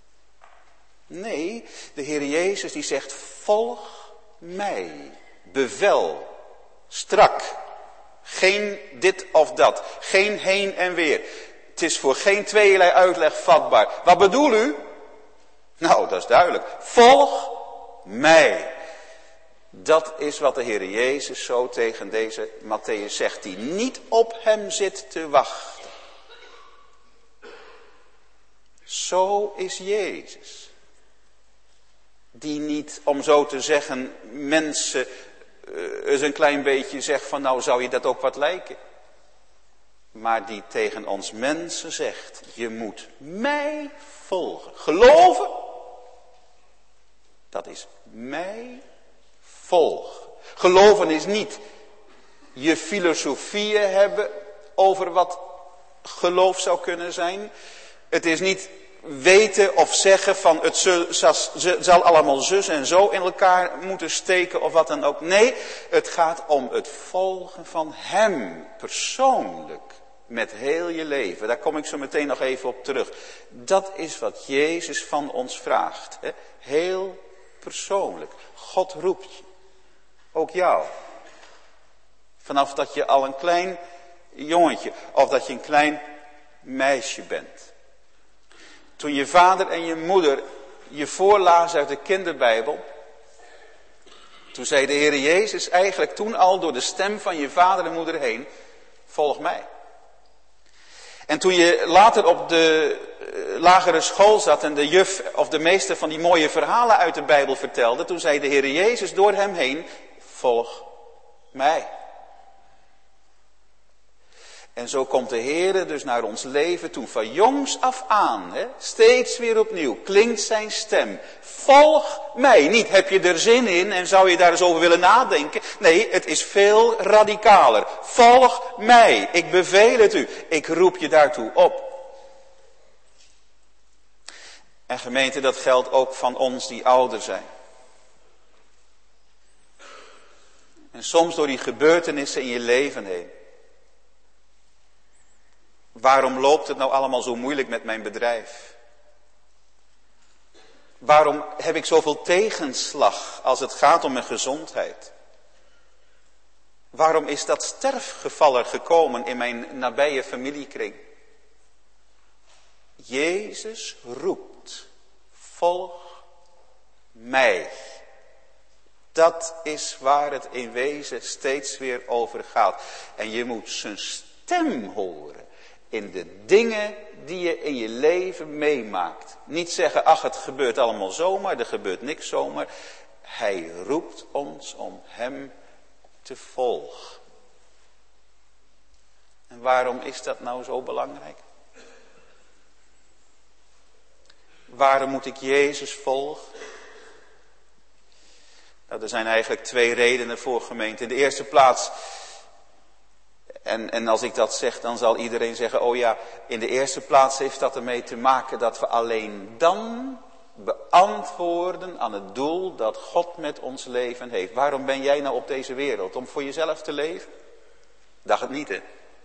Nee, de Heer Jezus die zegt, volg mij. Bevel. Strak. Geen dit of dat. Geen heen en weer. Het is voor geen tweeërlei uitleg vatbaar. Wat bedoel u? Nou, dat is duidelijk. Volg mij. Dat is wat de Heer Jezus zo tegen deze Matthäus zegt, die niet op hem zit te wachten. Zo is Jezus. Die niet, om zo te zeggen, mensen eens een klein beetje zegt van nou zou je dat ook wat lijken. Maar die tegen ons mensen zegt, je moet mij volgen. Geloven, dat is mij volgen. Geloven is niet je filosofieën hebben over wat geloof zou kunnen zijn. Het is niet weten of zeggen van het zal allemaal zus en zo in elkaar moeten steken of wat dan ook. Nee, het gaat om het volgen van hem persoonlijk met heel je leven. Daar kom ik zo meteen nog even op terug. Dat is wat Jezus van ons vraagt. Hè? Heel persoonlijk. God roept je. Ook jou. Vanaf dat je al een klein jongetje of dat je een klein meisje bent. Toen je vader en je moeder je voorlazen uit de kinderbijbel. Toen zei de Heer Jezus eigenlijk toen al door de stem van je vader en moeder heen. Volg mij. En toen je later op de lagere school zat en de juf of de meester van die mooie verhalen uit de Bijbel vertelde. Toen zei de Heer Jezus door hem heen. Volg mij. En zo komt de Heer dus naar ons leven toe van jongs af aan. Hè, steeds weer opnieuw klinkt zijn stem. Volg mij. Niet heb je er zin in en zou je daar eens over willen nadenken. Nee, het is veel radicaler. Volg mij. Ik beveel het u. Ik roep je daartoe op. En gemeente, dat geldt ook van ons die ouder zijn. En soms door die gebeurtenissen in je leven heen. Waarom loopt het nou allemaal zo moeilijk met mijn bedrijf? Waarom heb ik zoveel tegenslag als het gaat om mijn gezondheid? Waarom is dat sterfgeval er gekomen in mijn nabije familiekring? Jezus roept, volg mij. Dat is waar het in wezen steeds weer over gaat. En je moet zijn stem horen in de dingen die je in je leven meemaakt. Niet zeggen, ach, het gebeurt allemaal zomaar, er gebeurt niks zomaar. Hij roept ons om hem te volgen. En waarom is dat nou zo belangrijk? Waarom moet ik Jezus volgen? Nou, er zijn eigenlijk 2 redenen voor, gemeente. In de eerste plaats, en als ik dat zeg, dan zal iedereen zeggen, oh ja, in de eerste plaats heeft dat ermee te maken dat we alleen dan beantwoorden aan het doel dat God met ons leven heeft. Waarom ben jij nou op deze wereld? Om voor jezelf te leven? Dacht het niet, hè?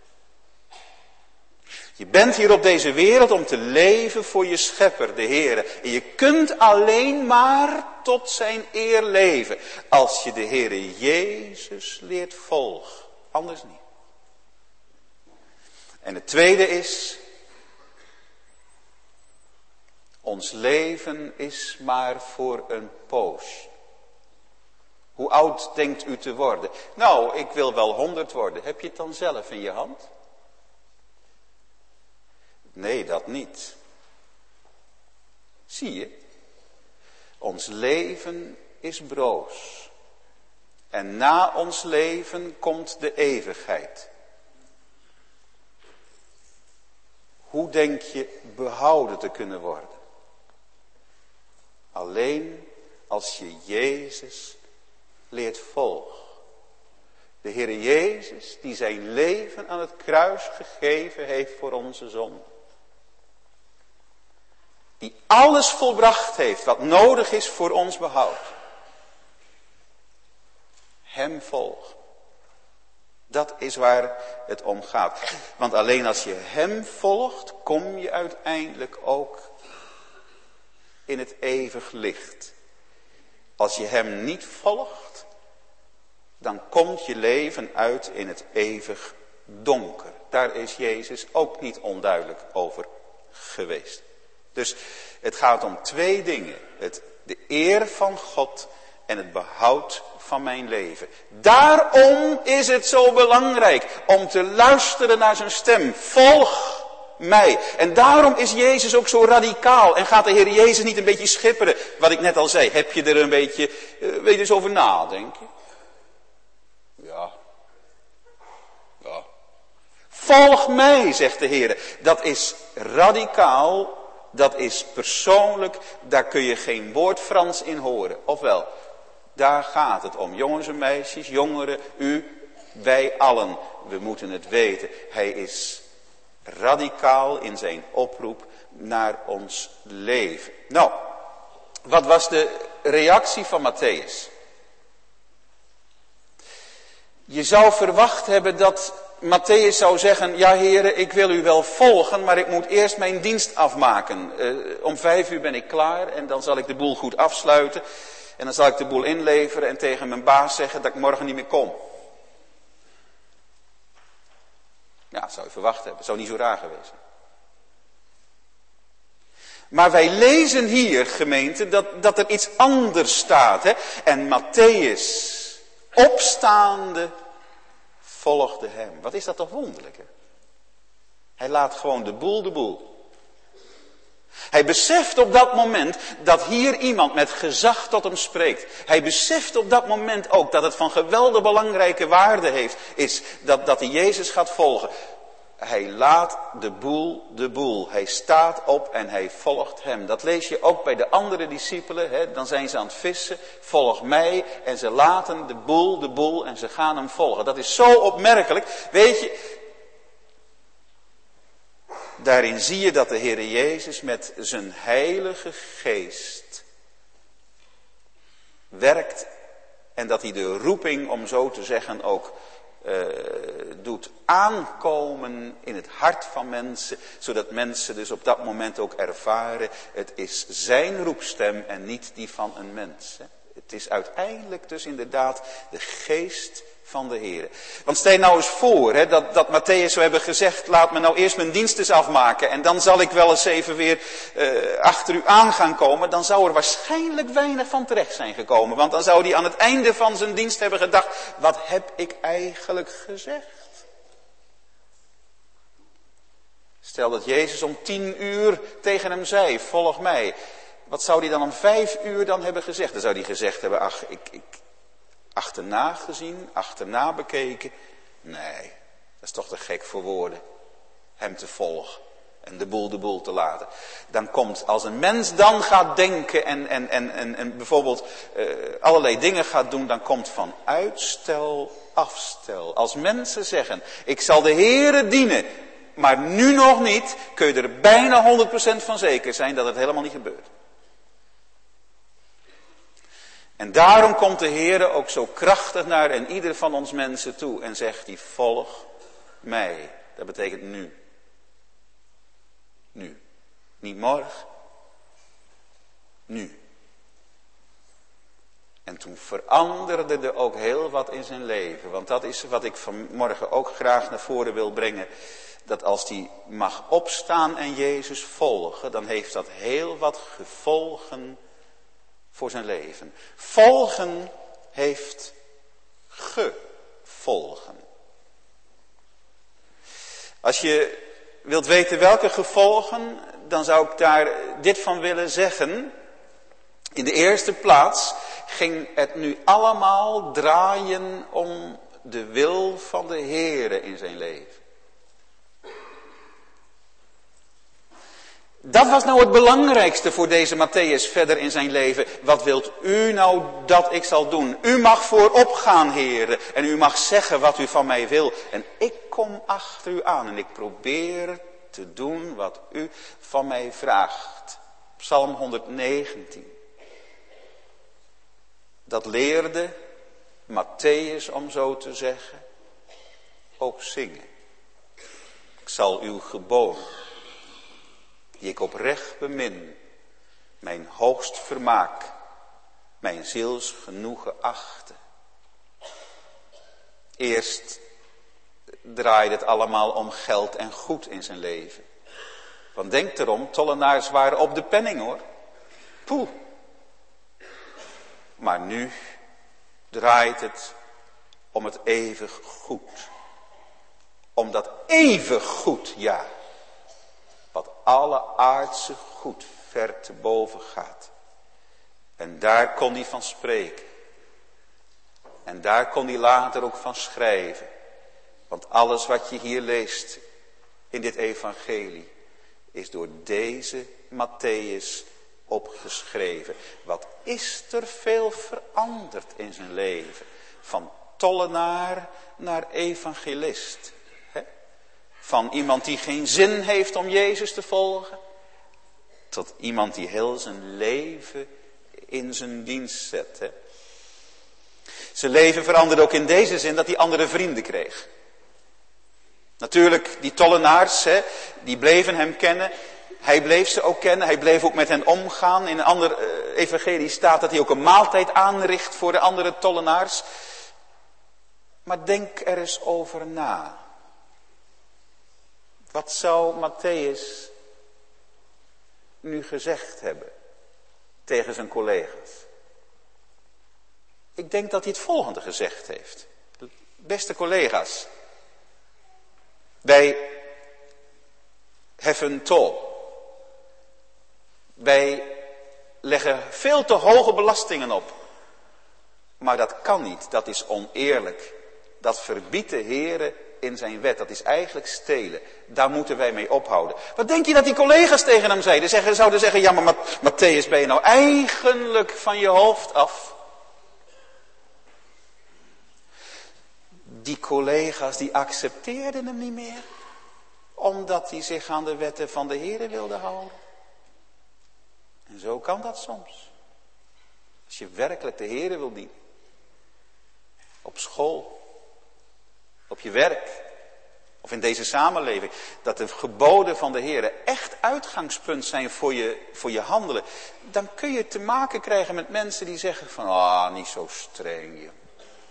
Je bent hier op deze wereld om te leven voor je schepper, de Heere. En je kunt alleen maar tot zijn eer leven als je de Heere Jezus leert volgen. Anders niet. En het tweede is, ons leven is maar voor een poos. Hoe oud denkt u te worden? Nou, ik wil wel 100 worden. Heb je het dan zelf in je hand? Nee, dat niet. Zie je? Ons leven is broos. En na ons leven komt de eeuwigheid. Hoe denk je behouden te kunnen worden? Alleen als je Jezus leert volgen. De Heere Jezus die zijn leven aan het kruis gegeven heeft voor onze zonde. Die alles volbracht heeft wat nodig is voor ons behoud. Hem volgen. Dat is waar het om gaat. Want alleen als je hem volgt, kom je uiteindelijk ook in het eeuwig licht. Als je hem niet volgt, dan komt je leven uit in het eeuwig donker. Daar is Jezus ook niet onduidelijk over geweest. Dus het gaat om 2 dingen. De eer van God en het behoud van mijn leven. Daarom is het zo belangrijk om te luisteren naar zijn stem. Volg mij. En daarom is Jezus ook zo radicaal. En gaat de Heer Jezus niet een beetje schipperen. Wat ik net al zei. Heb je er een beetje, wil je eens over nadenken? Ja. Volg mij, zegt de Heer. Dat is radicaal. Dat is persoonlijk. Daar kun je geen woord Frans in horen. Ofwel, daar gaat het om. Jongens en meisjes, jongeren, u, wij allen. We moeten het weten. Hij is radicaal in zijn oproep naar ons leven. Nou, wat was de reactie van Mattheüs? Je zou verwacht hebben dat Mattheüs zou zeggen, ja heren, ik wil u wel volgen, maar ik moet eerst mijn dienst afmaken. Om 5 ben ik klaar en dan zal ik de boel goed afsluiten. En dan zal ik de boel inleveren en tegen mijn baas zeggen dat ik morgen niet meer kom. Ja, dat zou je verwacht hebben. Dat zou niet zo raar geweest zijn. Maar wij lezen hier, gemeente, dat er iets anders staat. Hè? En Mattheüs, opstaande, volgde hem. Wat is dat toch wonderlijk, hè? Hij laat gewoon de boel. Hij beseft op dat moment dat hier iemand met gezag tot hem spreekt. Hij beseft op dat moment ook dat het van geweldig belangrijke waarde is dat hij Jezus gaat volgen. Hij laat de boel. Hij staat op en hij volgt hem. Dat lees je ook bij de andere discipelen. Hè? Dan zijn ze aan het vissen. Volg mij. En ze laten de boel en ze gaan hem volgen. Dat is zo opmerkelijk. Weet je, daarin zie je dat de Heere Jezus met zijn heilige geest werkt. En dat hij de roeping, om zo te zeggen, ook doet aankomen in het hart van mensen. Zodat mensen dus op dat moment ook ervaren, het is zijn roepstem en niet die van een mens. Hè. Het is uiteindelijk dus inderdaad de geest van de Heer. Want stel nou eens voor dat Matthäus zou hebben gezegd, laat me nou eerst mijn dienst eens afmaken en dan zal ik wel eens even weer achter u aan gaan komen. Dan zou er waarschijnlijk weinig van terecht zijn gekomen. Want dan zou hij aan het einde van zijn dienst hebben gedacht, wat heb ik eigenlijk gezegd? Stel dat Jezus om 10 uur tegen hem zei, volg mij. Wat zou hij dan om 5 uur dan hebben gezegd? Dan zou hij gezegd hebben, ach, ik achterna gezien, achterna bekeken. Nee, dat is toch te gek voor woorden. Hem te volgen en de boel te laten. Dan komt, als een mens dan gaat denken en bijvoorbeeld allerlei dingen gaat doen, dan komt van uitstel afstel. Als mensen zeggen, ik zal de Heere dienen, maar nu nog niet, kun je er bijna 100% van zeker zijn dat het helemaal niet gebeurt. En daarom komt de Heere ook zo krachtig naar en ieder van ons mensen toe en zegt hij, volg mij. Dat betekent nu. Nu. Niet morgen. Nu. En toen veranderde er ook heel wat in zijn leven. Want dat is wat ik vanmorgen ook graag naar voren wil brengen. Dat als hij mag opstaan en Jezus volgen, dan heeft dat heel wat gevolgen voor zijn leven. Volgen heeft gevolgen. Als je wilt weten welke gevolgen, dan zou ik daar dit van willen zeggen. In de eerste plaats ging het nu allemaal draaien om de wil van de Heere in zijn leven. Dat was nou het belangrijkste voor deze Matthäus verder in zijn leven. Wat wilt u nou dat ik zal doen? U mag voorop gaan, Heere. En u mag zeggen wat u van mij wil. En ik kom achter u aan en ik probeer te doen wat u van mij vraagt. Psalm 119. Dat leerde Matthäus, om zo te zeggen, ook zingen. Ik zal uw geboden, die ik oprecht bemin, mijn hoogst vermaak, mijn zielsgenoegen achten. Eerst draaide het allemaal om geld en goed in zijn leven. Want denk erom, tollenaars waren op de penning hoor. Poeh. Maar nu draait het om het eeuwig goed. Om dat eeuwig goed, ja. Wat alle aardse goed ver te boven gaat. En daar kon hij van spreken. En daar kon hij later ook van schrijven. Want alles wat je hier leest in dit evangelie is door deze Matthäus opgeschreven. Wat is er veel veranderd in zijn leven. Van tollenaar naar evangelist. Van iemand die geen zin heeft om Jezus te volgen. Tot iemand die heel zijn leven in zijn dienst zet. Zijn leven veranderde ook in deze zin dat hij andere vrienden kreeg. Natuurlijk, die tollenaars, die bleven hem kennen. Hij bleef ze ook kennen. Hij bleef ook met hen omgaan. In een ander evangelie staat dat hij ook een maaltijd aanricht voor de andere tollenaars. Maar denk er eens over na. Wat zou Matthäus nu gezegd hebben tegen zijn collega's? Ik denk dat hij het volgende gezegd heeft. Beste collega's, wij heffen tol. Wij leggen veel te hoge belastingen op. Maar dat kan niet, dat is oneerlijk. Dat verbiedt de Heere in zijn wet. Dat is eigenlijk stelen. Daar moeten wij mee ophouden. Wat denk je dat die collega's tegen hem zeiden? Zouden zeggen, ja maar Matthäus, ben je nou eigenlijk van je hoofd af? Die collega's die accepteerden hem niet meer. Omdat hij zich aan de wetten van de Heere wilde houden. En zo kan dat soms. Als je werkelijk de Heere wil dienen. Op school. Op je werk. of in deze samenleving, dat de geboden van de Heer echt uitgangspunt zijn voor je handelen, dan kun je te maken krijgen met mensen die zeggen van, niet zo streng. Joh.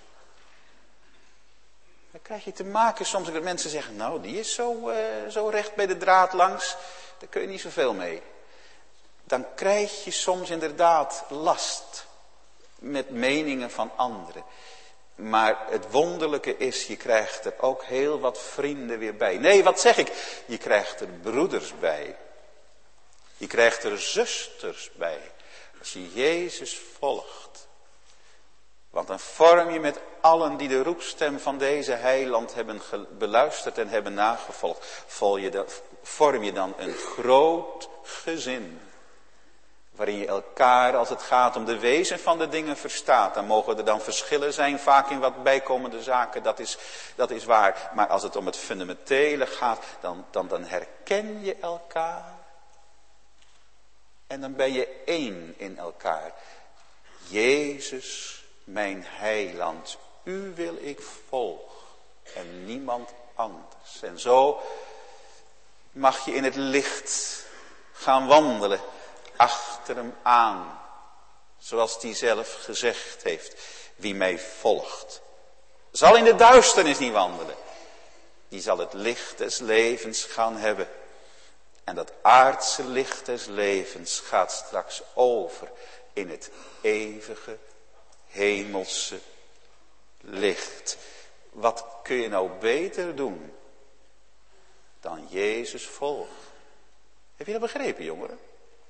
Dan krijg je te maken soms met mensen zeggen, nou die is zo recht bij de draad langs, daar kun je niet zoveel mee. Dan krijg je soms inderdaad last met meningen van anderen. Maar het wonderlijke is, je krijgt er ook heel wat vrienden weer bij. Nee, wat zeg ik? Je krijgt er broeders bij. Je krijgt er zusters bij. Als je Jezus volgt. Want dan vorm je met allen die de roepstem van deze heiland hebben beluisterd en hebben nagevolgd. Vorm je dan een groot gezin. Waarin je elkaar, als het gaat om de wezen van de dingen, verstaat. Dan mogen er dan verschillen zijn, vaak in wat bijkomende zaken, dat is waar. Maar als het om het fundamentele gaat, dan herken je elkaar. En dan ben je één in elkaar. Jezus, mijn heiland, u wil ik volgen en niemand anders. En zo mag je in het licht gaan wandelen. Achter hem aan, zoals hij zelf gezegd heeft, wie mij volgt, zal in de duisternis niet wandelen. Die zal het licht des levens gaan hebben. En dat aardse licht des levens gaat straks over in het eeuwige hemelse licht. Wat kun je nou beter doen dan Jezus volgen? Heb je dat begrepen, jongeren?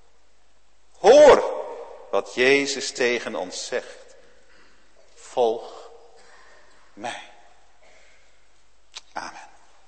Hoor wat Jezus tegen ons zegt. Volg mij. Amen.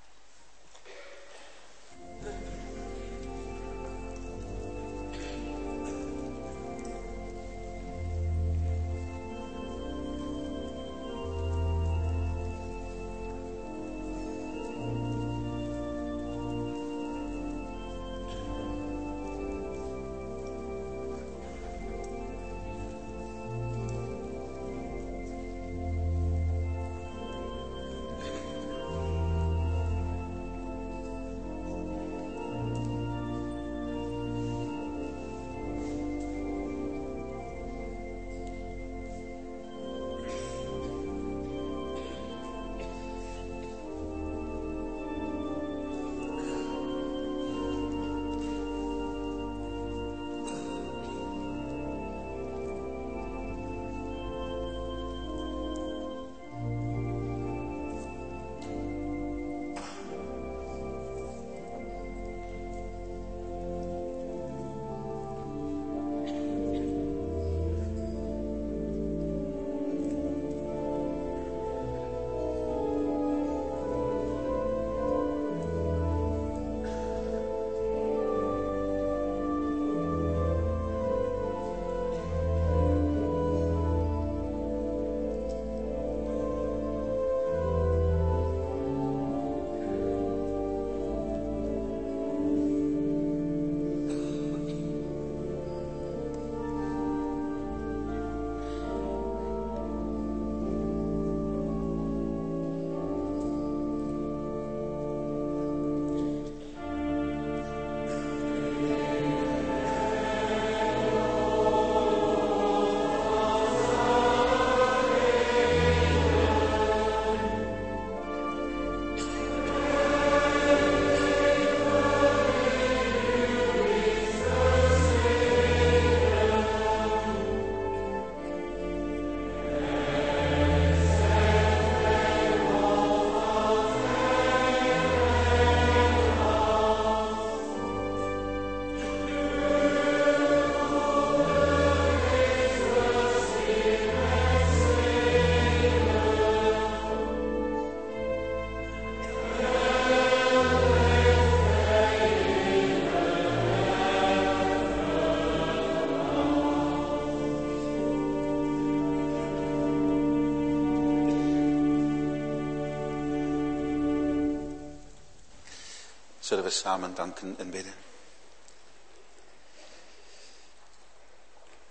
Zullen we samen danken en bidden.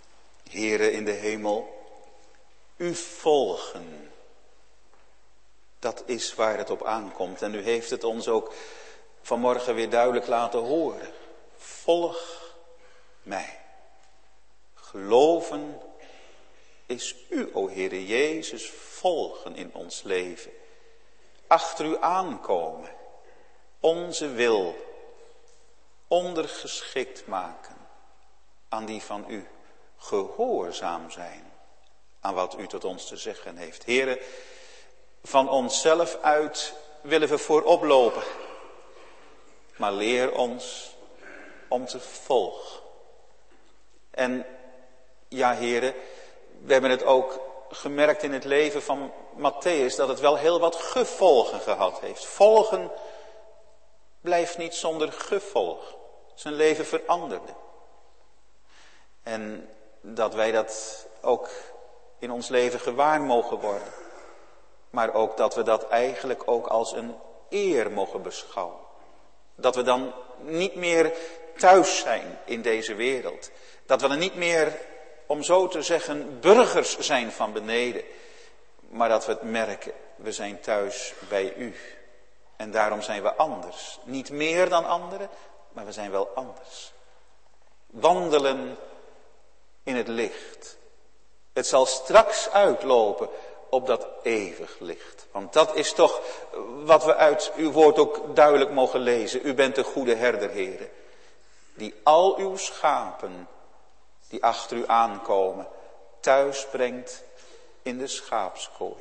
Heere in de hemel, u volgen Dat is waar het op aankomt. En u heeft het ons ook vanmorgen weer duidelijk laten horen. Volg mij. Geloven is u, o Heere Jezus, volgen in ons leven. Achter u aankomen. Onze wil ondergeschikt maken aan die van u. Gehoorzaam zijn aan wat u tot ons te zeggen heeft. Heere, van onszelf uit willen we voorop lopen. Maar leer ons om te volgen. En ja, Heere, we hebben het ook gemerkt in het leven van Matthäus dat het wel heel wat gevolgen gehad heeft. Volgen blijft niet zonder gevolg. Zijn leven veranderde. En dat wij dat ook in ons leven gewaar mogen worden. Maar ook dat we dat eigenlijk ook als een eer mogen beschouwen. Dat we dan niet meer thuis zijn in deze wereld. Dat we dan niet meer, om zo te zeggen, burgers zijn van beneden. Maar dat we het merken, we zijn thuis bij u. En daarom zijn we anders. Niet meer dan anderen, maar we zijn wel anders. Wandelen in het licht. Het zal straks uitlopen op dat eeuwig licht. Want dat is toch wat we uit uw woord ook duidelijk mogen lezen. U bent de goede herder, Heere. Die al uw schapen, die achter u aankomen, thuis brengt in de schaapskooi.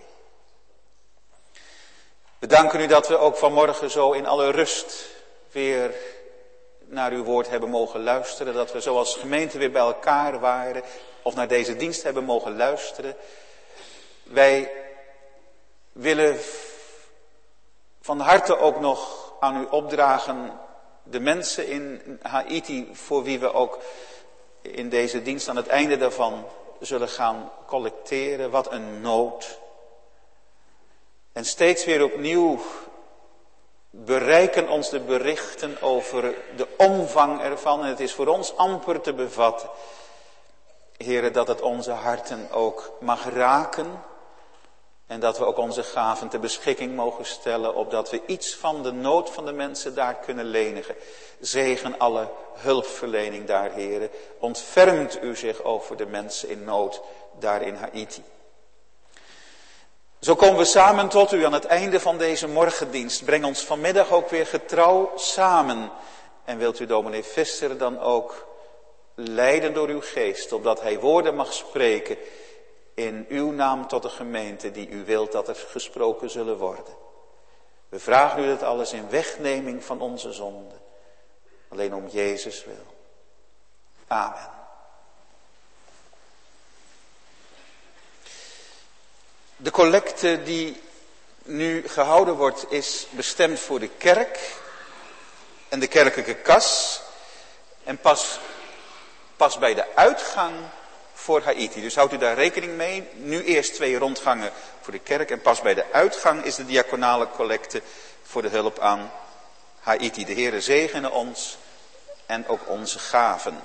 We danken u dat we ook vanmorgen zo in alle rust weer naar uw woord hebben mogen luisteren. Dat we zo als gemeente weer bij elkaar waren. Of naar deze dienst hebben mogen luisteren. Wij willen van harte ook nog aan u opdragen. De mensen in Haiti voor wie we ook in deze dienst aan het einde daarvan zullen gaan collecteren. Wat een nood. En steeds weer opnieuw bereiken ons de berichten over de omvang ervan. En het is voor ons amper te bevatten. Heere, dat het onze harten ook mag raken. En dat we ook onze gaven ter beschikking mogen stellen. Opdat we iets van de nood van de mensen daar kunnen lenigen. Zegen alle hulpverlening daar, Heere. Ontfermt u zich over de mensen in nood daar in Haiti. Zo komen we samen tot u aan het einde van deze morgendienst. Breng ons vanmiddag ook weer getrouw samen. En wilt u dominee Visser dan ook leiden door uw geest. Opdat hij woorden mag spreken in uw naam tot de gemeente die u wilt dat er gesproken zullen worden. We vragen u dit alles in wegneming van onze zonden. Alleen om Jezus wil. Amen. De collecte die nu gehouden wordt is bestemd voor de kerk en de kerkelijke kas. En pas bij de uitgang voor Haiti. Dus houdt u daar rekening mee. Nu eerst 2 rondgangen voor de kerk. En pas bij de uitgang is de diaconale collecte voor de hulp aan Haiti. De Heere zegene ons en ook onze gaven.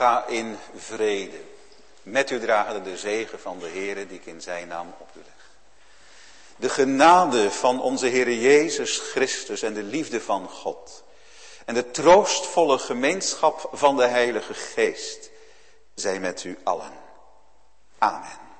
Ga in vrede. Met u dragen de zegen van de Heere die ik in zijn naam op u leg. De genade van onze Heere Jezus Christus en de liefde van God en de troostvolle gemeenschap van de Heilige Geest zij met u allen. Amen.